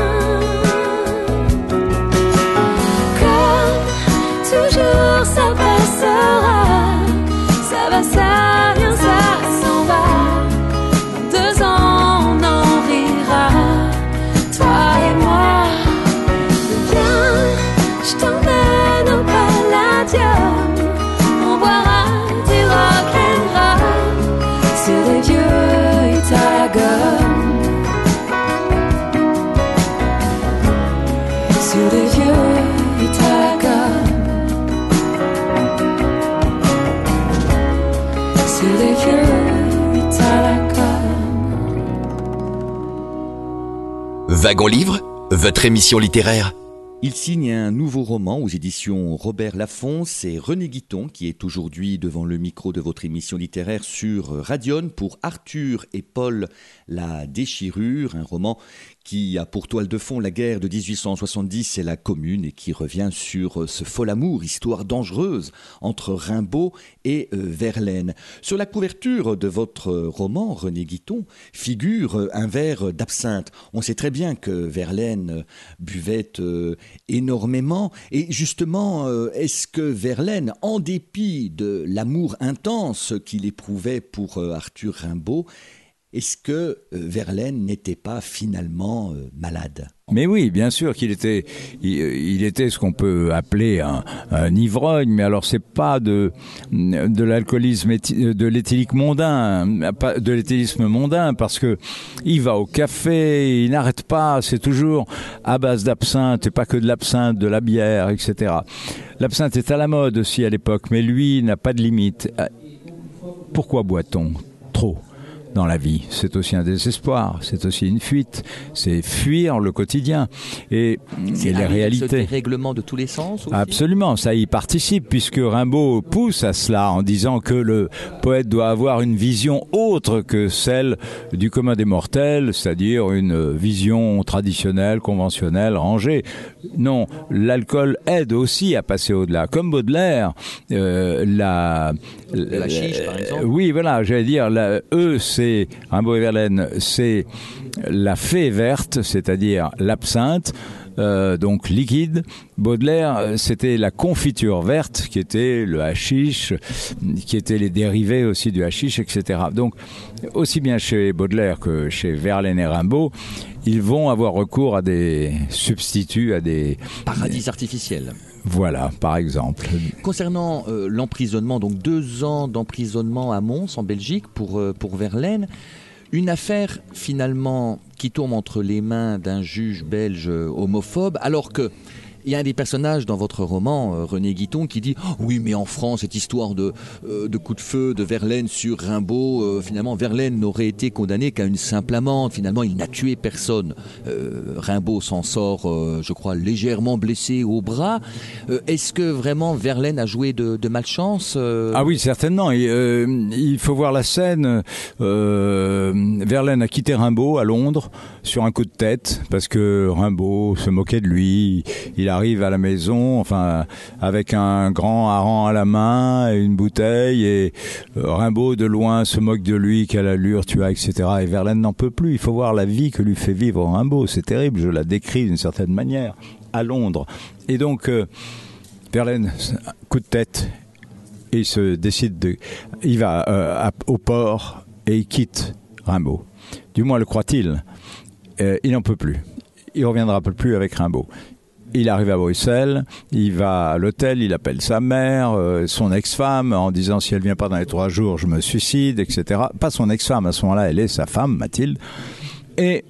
Comme toujours ça passera, ça va, ça vient, ça s'en va. Dans deux ans on en rira, toi et moi. Viens, tous les vieux Talaka. Wagon Livre, votre émission littéraire. Il signe un nouveau roman aux éditions Robert Laffont. C'est René Guiton qui est aujourd'hui devant le micro de votre émission littéraire sur Radion pour Arthur et Paul, La Déchirure, un roman qui a pour toile de fond la guerre de dix-huit cent soixante-dix et la Commune et qui revient sur ce fol amour, histoire dangereuse entre Rimbaud et Verlaine. Sur la couverture de votre roman, René Guiton, figure un verre d'absinthe. On sait très bien que Verlaine buvait énormément et justement, est-ce que Verlaine, en dépit de l'amour intense qu'il éprouvait pour Arthur Rimbaud, est-ce que Verlaine n'était pas finalement euh, malade ? Mais oui, bien sûr qu'il était, il, il était ce qu'on peut appeler un, un ivrogne, mais alors c'est pas de de l'alcoolisme, de l'éthylique mondain, de l'éthylisme mondain, parce que il va au café, il n'arrête pas, c'est toujours à base d'absinthe, et pas que de l'absinthe, de la bière, et cetera. L'absinthe est à la mode aussi à l'époque, mais lui n'a pas de limite. Pourquoi boit-on trop ? Dans la vie, c'est aussi un désespoir, c'est aussi une fuite, c'est fuir le quotidien et, et les réalités. C'est des règlements de tous les sens aussi ? Absolument, ça y participe puisque Rimbaud pousse à cela en disant que le poète doit avoir une vision autre que celle du commun des mortels, c'est-à-dire une vision traditionnelle, conventionnelle, rangée. Non, l'alcool aide aussi à passer au-delà. Comme Baudelaire, euh, la... La chiche, par exemple. Oui, voilà, j'allais dire, la, eux, c'est Rimbaud et Verlaine, c'est la fée verte, c'est-à-dire l'absinthe, euh, donc liquide. Baudelaire, c'était la confiture verte, qui était le hashish, qui étaient les dérivés aussi du hashish, et cetera. Donc, aussi bien chez Baudelaire que chez Verlaine et Rimbaud, ils vont avoir recours à des substituts, à des... paradis artificiels. Voilà, par exemple. Concernant euh, l'emprisonnement, donc deux ans d'emprisonnement à Mons, en Belgique, pour, euh, pour Verlaine, une affaire finalement qui tombe entre les mains d'un juge belge homophobe, alors que il y a un des personnages dans votre roman, euh, René Guiton, qui dit oh, « Oui, mais en France, cette histoire de, euh, de coup de feu de Verlaine sur Rimbaud, euh, finalement, Verlaine n'aurait été condamné qu'à une simple amende. Finalement, il n'a tué personne. Euh, Rimbaud s'en sort, euh, je crois, légèrement blessé au bras. Euh, est-ce que vraiment Verlaine a joué de, de malchance euh... Ah oui, certainement. Et, euh, il faut voir la scène. Euh, Verlaine a quitté Rimbaud à Londres sur un coup de tête, parce que Rimbaud se moquait de lui. Il a arrive à la maison, enfin, avec un grand hareng à la main et une bouteille, et euh, Rimbaud de loin se moque de lui, quelle allure tu as, et cetera. Et Verlaine n'en peut plus. Il faut voir la vie que lui fait vivre Rimbaud. C'est terrible, je la décris d'une certaine manière, à Londres. Et donc, euh, Verlaine, coup de tête, et il se décide de... Il va euh, à, au port et il quitte Rimbaud. Du moins le croit-il. Euh, il n'en peut plus. Il ne reviendra plus avec Rimbaud. Il arrive à Bruxelles, il va à l'hôtel, il appelle sa mère, euh, son ex-femme, en disant si elle vient pas dans les trois jours, je me suicide, et cetera. Pas son ex-femme, à ce moment-là, elle est sa femme, Mathilde. Et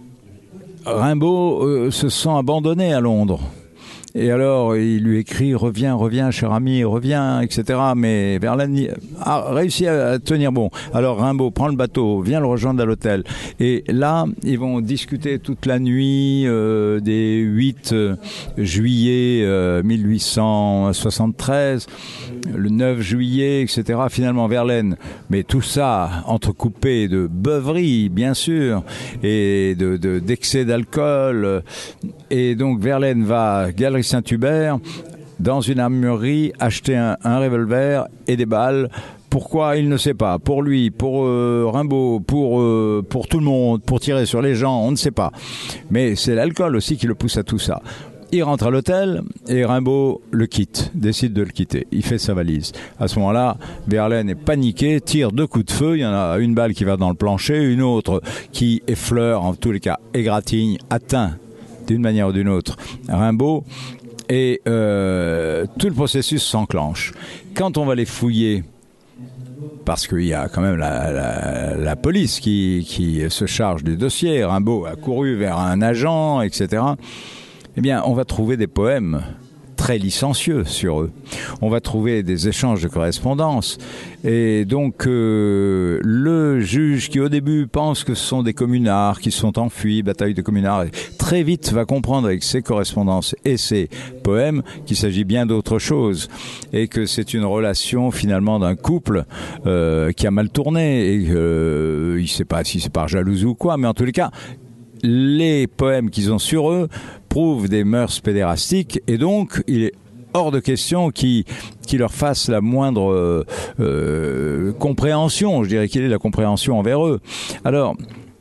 Rimbaud euh, se sent abandonné à Londres. Et alors, il lui écrit « Reviens, reviens, cher ami, reviens, et cetera » Mais Verlaine a réussi à tenir bon. Alors, Rimbaud prend le bateau, vient le rejoindre à l'hôtel. Et là, ils vont discuter toute la nuit euh, des huit juillet euh, mille huit cent soixante-treize, le neuf juillet, et cetera. Finalement, Verlaine, mais tout ça entrecoupé de beuveries, bien sûr, et de, de, d'excès d'alcool. Et donc, Verlaine va Galerie Saint-Hubert, dans une armurerie, acheter un, un revolver et des balles. Pourquoi, il ne sait pas. Pour lui, pour euh, Rimbaud, pour, euh, pour tout le monde, pour tirer sur les gens, on ne sait pas. Mais c'est l'alcool aussi qui le pousse à tout ça. Il rentre à l'hôtel et Rimbaud le quitte, décide de le quitter. Il fait sa valise. À ce moment-là, Verlaine est paniqué, tire deux coups de feu. Il y en a une balle qui va dans le plancher, une autre qui effleure, en tous les cas, égratigne, atteint d'une manière ou d'une autre Rimbaud, et euh, tout le processus s'enclenche. Quand on va les fouiller, parce qu'il y a quand même la, la, la police qui, qui se charge du dossier, Rimbaud a couru vers un agent, et cetera, eh bien, on va trouver des poèmes très licencieux sur eux. On va trouver des échanges de correspondance. Et donc, euh, le juge qui, au début, pense que ce sont des communards qui sont enfuis, bataille de communards, très vite va comprendre avec ses correspondances et ses poèmes qu'il s'agit bien d'autre chose et que c'est une relation, finalement, d'un couple euh, qui a mal tourné et euh, il ne sait pas si c'est par jalousie ou quoi, mais en tous les cas, les poèmes qu'ils ont sur eux prouvent des mœurs pédérastiques et donc il est hors de question qu'ils qui leur fassent la moindre euh, euh, compréhension, je dirais qu'il est la compréhension envers eux. Alors,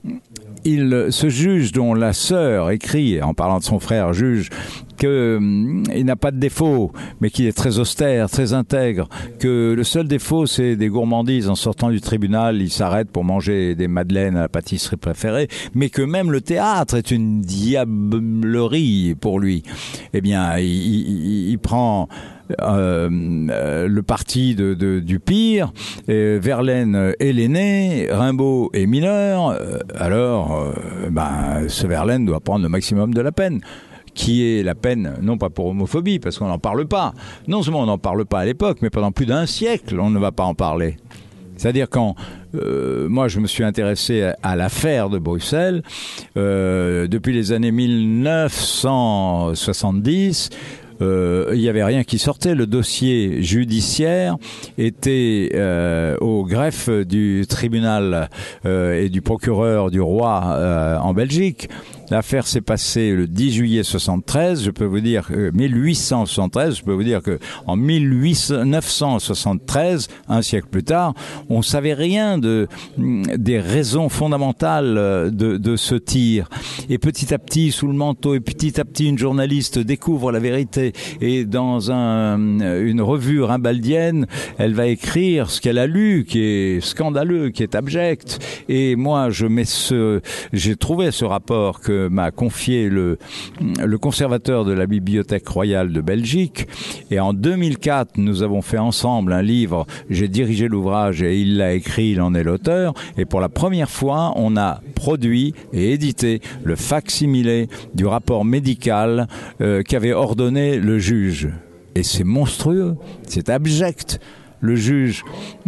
il, ce juge dont la sœur écrit, en parlant de son frère, juge qu'il hum, n'a pas de défaut, mais qu'il est très austère, très intègre, que le seul défaut, c'est des gourmandises. En sortant du tribunal, il s'arrête pour manger des madeleines à la pâtisserie préférée, mais que même le théâtre est une diablerie pour lui. Eh bien, il, il, il prend... Euh, euh, le parti de, de, du pire, et Verlaine est l'aîné, Rimbaud est mineur, euh, alors euh, ben, ce Verlaine doit prendre le maximum de la peine, qui est la peine, non pas pour homophobie, parce qu'on n'en parle pas, non seulement on n'en parle pas à l'époque, mais pendant plus d'un siècle, on ne va pas en parler. C'est-à-dire quand euh, moi je me suis intéressé à, à l'affaire de Bruxelles, euh, depuis les années mille neuf cent soixante-dix, Euh, il n'y avait rien qui sortait. Le dossier judiciaire était euh, au greffe du tribunal euh, et du procureur du roi euh, en Belgique. L'affaire s'est passée le dix juillet soixante-treize. Je peux vous dire euh, mille huit cent soixante-treize. Je peux vous dire que en mille neuf cent soixante-treize, un siècle plus tard, on savait rien de des raisons fondamentales de, de ce tir. Et petit à petit, sous le manteau, et petit à petit, une journaliste découvre la vérité. Et dans un, une revue rimbaldienne, elle va écrire ce qu'elle a lu, qui est scandaleux, qui est abject. Et moi, je mets ce, j'ai trouvé ce rapport que m'a confié le, le conservateur de la Bibliothèque royale de Belgique. Et en deux mille quatre, nous avons fait ensemble un livre. J'ai dirigé l'ouvrage et il l'a écrit, il en est l'auteur. Et pour la première fois, on a produit et édité le fac-similé du rapport médical euh, qu'avait ordonné le juge. Et c'est monstrueux, c'est abject. Le juge,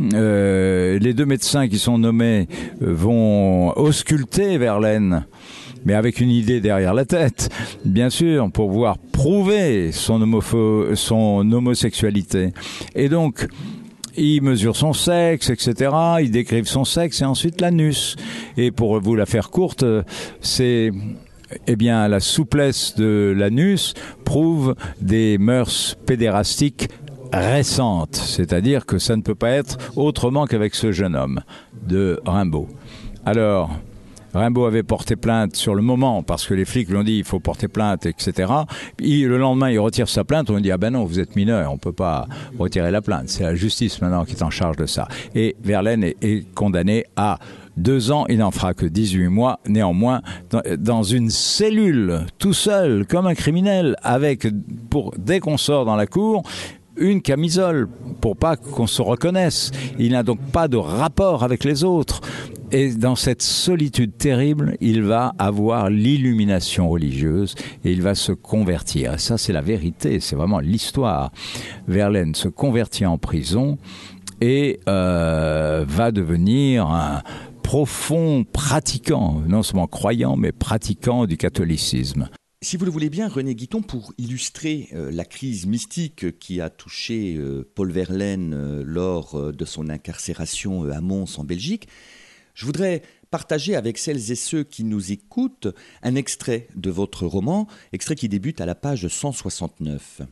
euh, les deux médecins qui sont nommés euh, vont ausculter Verlaine, mais avec une idée derrière la tête, bien sûr, pour pouvoir prouver son, homopho- son homosexualité. Et donc, ils mesurent son sexe, et cetera. Ils décrivent son sexe et ensuite l'anus. Et pour vous la faire courte, c'est... Eh bien, la souplesse de l'anus prouve des mœurs pédérastiques récentes. C'est-à-dire que ça ne peut pas être autrement qu'avec ce jeune homme de Rimbaud. Alors... Rimbaud avait porté plainte sur le moment parce que les flics lui ont dit il faut porter plainte, et cetera. Puis, le lendemain, il retire sa plainte. On dit ah ben non, vous êtes mineur, on peut pas retirer la plainte. C'est la justice maintenant qui est en charge de ça. Et Verlaine est, est condamné à deux ans. Il n'en fera que dix-huit mois. Néanmoins, dans, dans une cellule, tout seul, comme un criminel, avec pour dès qu'on sort dans la cour. Une camisole pour pas qu'on se reconnaisse. Il n'a donc pas de rapport avec les autres. Et dans cette solitude terrible, il va avoir l'illumination religieuse et il va se convertir. Et ça, c'est la vérité, c'est vraiment l'histoire. Verlaine se convertit en prison et euh, va devenir un profond pratiquant, non seulement croyant, mais pratiquant du catholicisme. Si vous le voulez bien, René Guiton, pour illustrer euh, la crise mystique qui a touché euh, Paul Verlaine euh, lors euh, de son incarcération euh, à Mons en Belgique, je voudrais partager avec celles et ceux qui nous écoutent un extrait de votre roman, extrait qui débute à la page cent soixante-neuf.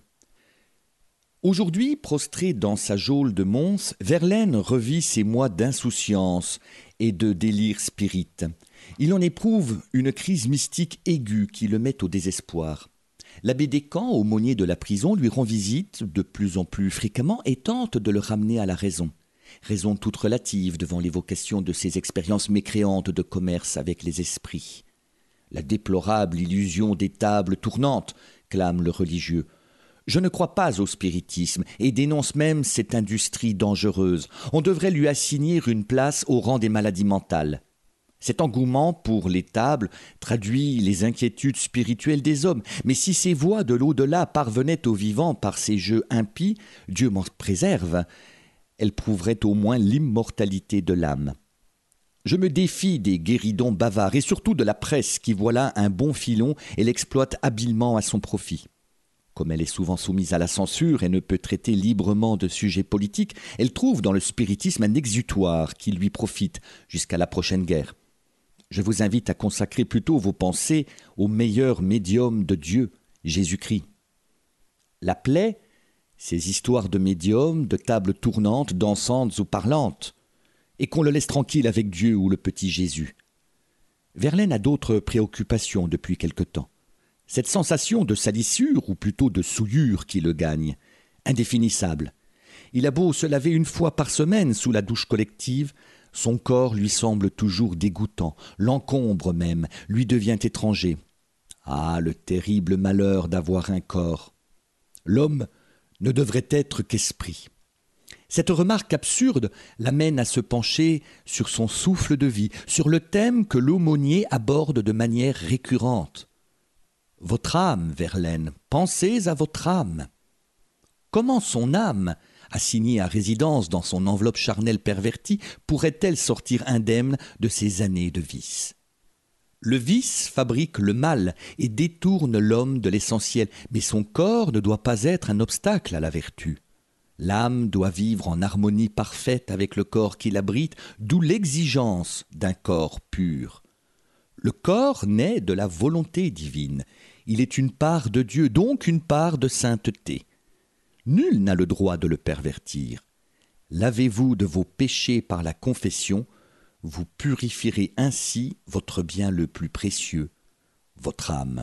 Aujourd'hui, prostré dans sa geôle de Mons, Verlaine revit ses mois d'insouciance et de délire spirit. Il en éprouve une crise mystique aiguë qui le met au désespoir. L'abbé Descamps, aumônier de la prison, lui rend visite de plus en plus fréquemment et tente de le ramener à la raison. Raison toute relative devant l'évocation de ses expériences mécréantes de commerce avec les esprits. La déplorable illusion des tables tournantes, clame le religieux. Je ne crois pas au spiritisme et dénonce même cette industrie dangereuse. On devrait lui assigner une place au rang des maladies mentales. Cet engouement pour les tables traduit les inquiétudes spirituelles des hommes. Mais si ces voix de l'au-delà parvenaient aux vivants par ces jeux impies, Dieu m'en préserve, elles prouveraient au moins l'immortalité de l'âme. Je me défie des guéridons bavards et surtout de la presse qui voit là un bon filon et l'exploite habilement à son profit. Comme elle est souvent soumise à la censure et ne peut traiter librement de sujets politiques, elle trouve dans le spiritisme un exutoire qui lui profite jusqu'à la prochaine guerre. Je vous invite à consacrer plutôt vos pensées au meilleur médium de Dieu, Jésus-Christ. La plaie, ces histoires de médiums, de tables tournantes, dansantes ou parlantes, et qu'on le laisse tranquille avec Dieu ou le petit Jésus. Verlaine a d'autres préoccupations depuis quelque temps. Cette sensation de salissure, ou plutôt de souillure qui le gagne, indéfinissable. Il a beau se laver une fois par semaine sous la douche collective, son corps lui semble toujours dégoûtant, l'encombre même, lui devient étranger. Ah, le terrible malheur d'avoir un corps. L'homme ne devrait être qu'esprit. Cette remarque absurde l'amène à se pencher sur son souffle de vie, sur le thème que l'aumônier aborde de manière récurrente. Votre âme, Verlaine, pensez à votre âme. Comment son âme, assignée à résidence dans son enveloppe charnelle pervertie, pourrait-elle sortir indemne de ces années de vice? Le vice fabrique le mal et détourne l'homme de l'essentiel, mais son corps ne doit pas être un obstacle à la vertu. L'âme doit vivre en harmonie parfaite avec le corps qui l'abrite, d'où l'exigence d'un corps pur. Le corps naît de la volonté divine. Il est une part de Dieu, donc une part de sainteté. Nul n'a le droit de le pervertir. Lavez-vous de vos péchés par la confession, vous purifierez ainsi votre bien le plus précieux, votre âme.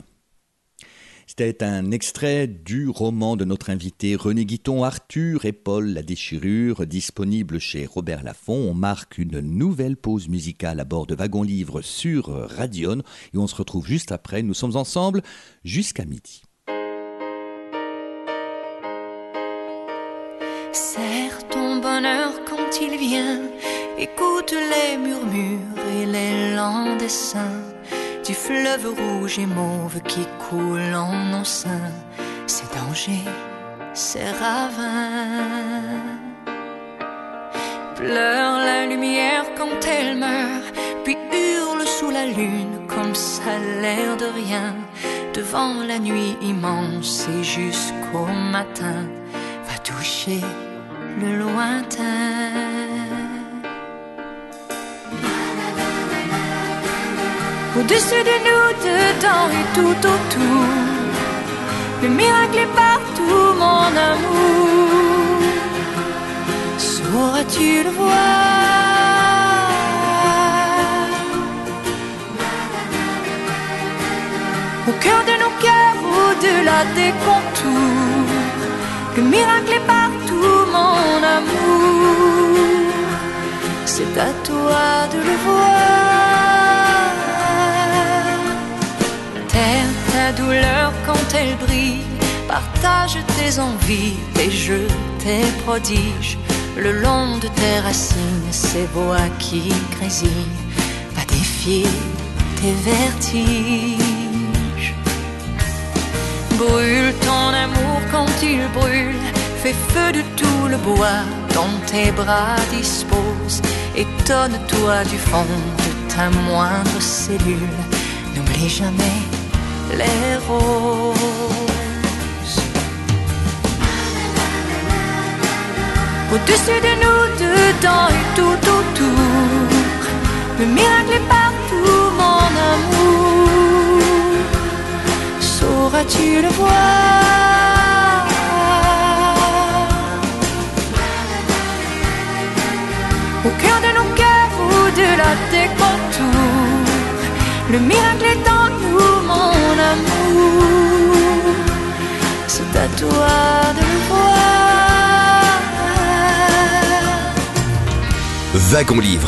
C'était un extrait du roman de notre invité René Guiton, Arthur et Paul la déchirure, disponible chez Robert Laffont. On marque une nouvelle pause musicale à bord de Wagon Livre sur Radion et on se retrouve juste après. Nous sommes ensemble jusqu'à midi. Serre ton bonheur quand il vient, écoute les murmures et les lents dessins du fleuve rouge et mauve qui coule en nos seins, ces dangers, ces ravins. Pleure la lumière quand elle meurt, puis hurle sous la lune comme ça l'air de rien, devant la nuit immense et jusqu'au matin, va toucher le lointain. Au-dessus de nous, dedans et tout autour, le miracle est partout, mon amour. Sauras-tu le voir? Au cœur de nos cœurs, au-delà des contours, le miracle est partout, mon amour. C'est à toi de le voir. Terre ta douleur quand elle brille, partage tes envies, tes jeux, tes prodiges, le long de tes racines, ces voix qui grésillent, va défier tes vertiges. Brûle ton amour quand il brûle, fais feu de tout le bois dont tes bras disposent, étonne-toi du fond de ta moindre cellule, n'oublie jamais les roses. Au-dessus de nous, dedans et tout autour, le miracle est partout, mon amour. Sauras-tu le voir? Au cœur de nos cœurs, au-delà des contours, le miracle est en nous, mon amour. C'est à toi de le voir. Wagon Livre,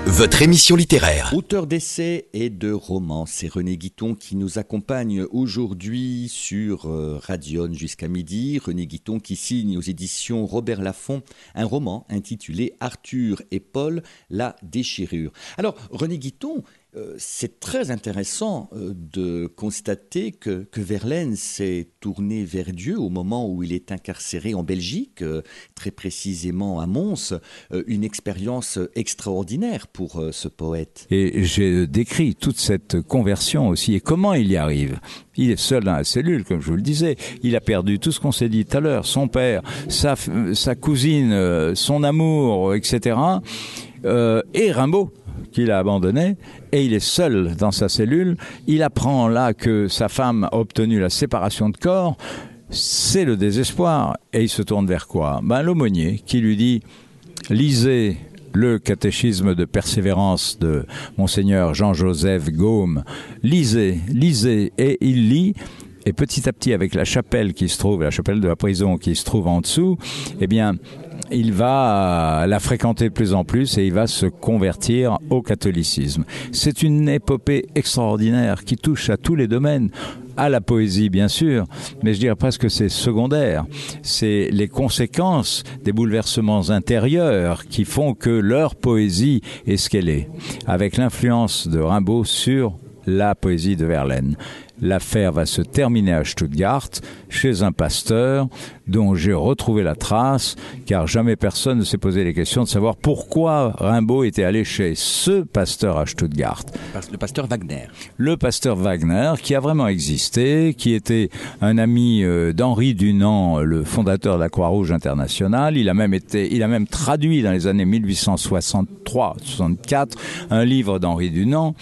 votre émission littéraire. Auteur d'essais et de romans, c'est René Guiton qui nous accompagne aujourd'hui sur euh, Radion jusqu'à midi. René Guiton qui signe aux éditions Robert Laffont un roman intitulé Arthur et Paul, la déchirure. Alors René Guiton, euh, c'est très intéressant euh, de constater que, que Verlaine s'est tourné vers Dieu au moment où il est incarcéré en Belgique, euh, très précisément à Mons, euh, une expérience extraordinaire pour euh, ce poète. Et j'ai décrit toute cette conversion aussi et comment il y arrive. Il est seul dans la cellule, comme je vous le disais. Il a perdu tout ce qu'on s'est dit tout à l'heure, son père, sa, sa cousine, son amour, et cetera. Euh, et Rimbaud, qu'il a abandonné, et il est seul dans sa cellule. Il apprend là que sa femme a obtenu la séparation de corps. C'est le désespoir. Et il se tourne vers quoi ? Ben, l'aumônier qui lui dit « Lisez le catéchisme de persévérance de Monseigneur Jean-Joseph Gaume. Lisez, lisez. » Et il lit. Et petit à petit, avec la chapelle qui se trouve, la chapelle de la prison qui se trouve en dessous, eh bien, il va la fréquenter de plus en plus et il va se convertir au catholicisme. C'est une épopée extraordinaire qui touche à tous les domaines. À la poésie, bien sûr, mais je dirais presque que c'est secondaire. C'est les conséquences des bouleversements intérieurs qui font que leur poésie est ce qu'elle est, avec l'influence de Rimbaud sur la poésie de Verlaine. L'affaire va se terminer à Stuttgart, chez un pasteur dont j'ai retrouvé la trace, car jamais personne ne s'est posé les questions de savoir pourquoi Rimbaud était allé chez ce pasteur à Stuttgart. Le pasteur Wagner. Le pasteur Wagner, qui a vraiment existé, qui était un ami d'Henri Dunant, le fondateur de la Croix-Rouge internationale. Il a même été, il a même traduit dans les années mille huit cent soixante-trois soixante-quatre un livre d'Henri Dunant.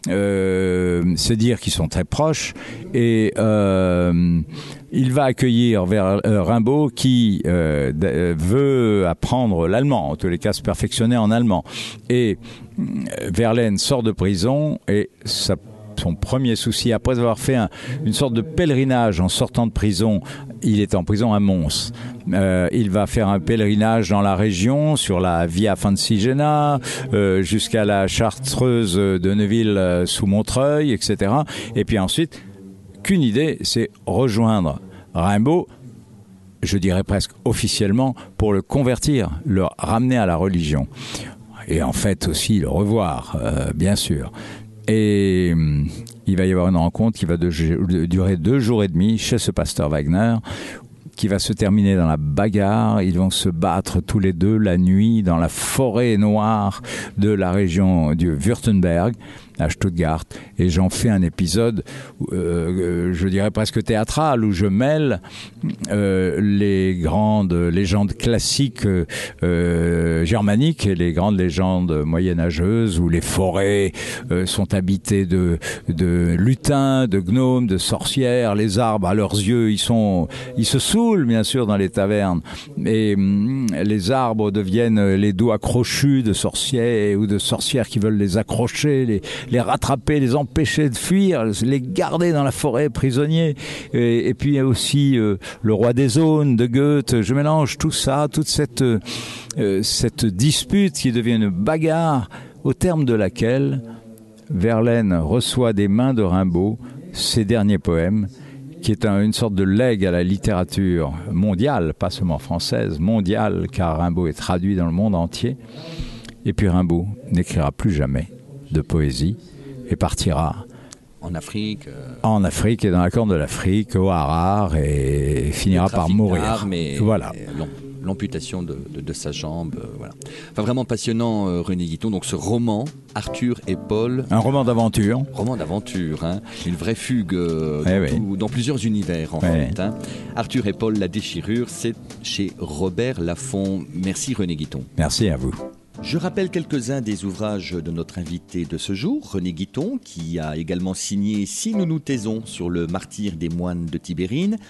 Euh, c'est dire qu'ils sont très proches. Et euh, il va accueillir vers, euh, Rimbaud qui euh, d- veut apprendre l'allemand, en tous les cas se perfectionner en allemand. Et euh, Verlaine sort de prison et sa son premier souci, après avoir fait un, une sorte de pèlerinage en sortant de prison, il est en prison à Mons. Euh, il va faire un pèlerinage dans la région, sur la Via Francigena, euh, jusqu'à la Chartreuse de Neuville euh, sous Montreuil, et cetera. Et puis ensuite, qu'une idée, c'est rejoindre Rimbaud, je dirais presque officiellement, pour le convertir, le ramener à la religion. Et en fait aussi le revoir, euh, bien sûr. Et euh, il va y avoir une rencontre qui va de, de, durer deux jours et demi chez ce pasteur Wagner, qui va se terminer dans la bagarre. Ils vont se battre tous les deux la nuit dans la forêt noire de la région du Württemberg, à Stuttgart. Et j'en fais un épisode, euh, je dirais presque théâtral, où je mêle euh, les grandes légendes classiques euh, germaniques et les grandes légendes moyenâgeuses, où les forêts euh, sont habitées de, de lutins, de gnomes, de sorcières. Les arbres, à leurs yeux, ils sont, ils se saoulent, bien sûr, dans les tavernes. Et hum, les arbres deviennent les doigts crochus de sorciers ou de sorcières qui veulent les accrocher, les les rattraper, les empêcher de fuir, les garder dans la forêt prisonniers. Et, et puis aussi euh, le roi des Aunes de Goethe. Je mélange tout ça, toute cette, euh, cette dispute qui devient une bagarre, au terme de laquelle Verlaine reçoit des mains de Rimbaud ses derniers poèmes, qui est un, une sorte de legs à la littérature mondiale, pas seulement française, mondiale, car Rimbaud est traduit dans le monde entier. Et puis Rimbaud n'écrira plus jamais de poésie et partira en Afrique, euh... en Afrique et dans la corne de l'Afrique, au Harar, et finira par mourir. Mais voilà. L'amputation de, de, de sa jambe, euh, voilà. Enfin, vraiment passionnant, euh, René Guiton. Donc ce roman, Arthur et Paul. Un roman d'aventure. Roman d'aventure, hein. Une vraie fugue euh, eh dans, oui. tout, dans plusieurs univers en eh fait. Hein. Arthur et Paul, la déchirure, c'est chez Robert Laffont. Merci René Guiton. Merci à vous. Je rappelle quelques-uns des ouvrages de notre invité de ce jour, René Guiton, qui a également signé « Si nous nous taisons » sur le martyre des moines de Tibérine.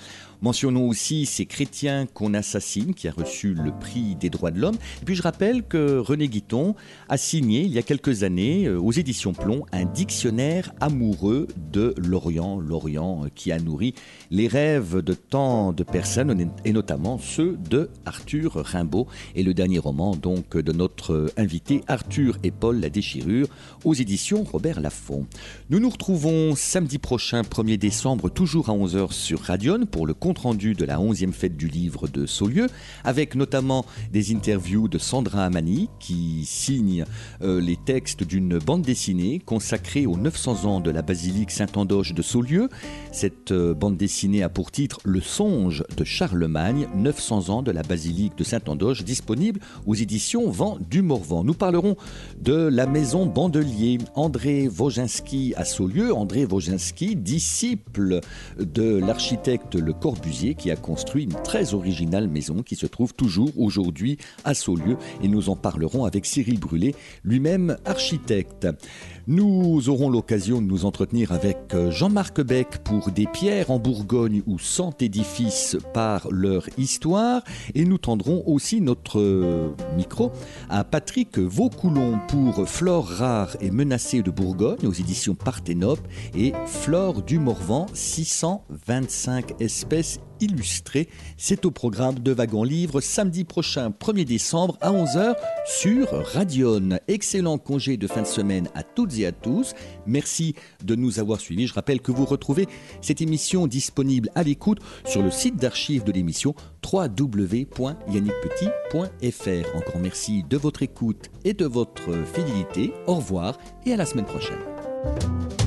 Mentionnons aussi ces chrétiens qu'on assassine, qui a reçu le prix des droits de l'homme. Et puis je rappelle que René Guiton a signé il y a quelques années aux éditions Plomb un dictionnaire amoureux de l'Orient, l'Orient qui a nourri les rêves de tant de personnes et notamment ceux de Arthur Rimbaud et le dernier roman donc de notre invité Arthur et Paul la déchirure aux éditions Robert Laffont. Nous nous retrouvons samedi prochain premier décembre toujours à onze heures sur Radion pour le compte-rendu de la onzième fête du livre de Saulieu avec notamment des interviews de Sandra Amani qui signe euh, les textes d'une bande dessinée consacrée aux neuf cents ans de la basilique Saint-Andoche de Saulieu. Cette euh, bande dessinée a pour titre Le songe de Charlemagne, neuf cents ans de la basilique de Saint-Andoche, disponible aux éditions Vent du Morvan. Nous parlerons de la maison Bandelier, André Wozinski à Saulieu. André Wozinski, disciple de l'architecte Le Corbusier, qui a construit une très originale maison qui se trouve toujours aujourd'hui à Saulieu. Et nous en parlerons avec Cyril Brûlé, lui-même architecte. Nous aurons l'occasion de nous entretenir avec Jean-Marc Beck pour Des pierres en Bourgogne où cent édifices par leur histoire. Et nous tendrons aussi notre micro à Patrick Vaucoulon pour Flore rare et menacée de Bourgogne aux éditions Parthénope et Flore du Morvan, six cent vingt-cinq espèces illustrées. C'est au programme de Wagon Livre samedi prochain, premier décembre à onze heures sur Radion. Excellent congé de fin de semaine à toutes et à tous. Merci de nous avoir suivis. Je rappelle que vous retrouvez cette émission disponible à l'écoute sur le site d'archives de l'émission w w w point yannick petit point f r. Encore merci de votre écoute et de votre fidélité. Au revoir et à la semaine prochaine.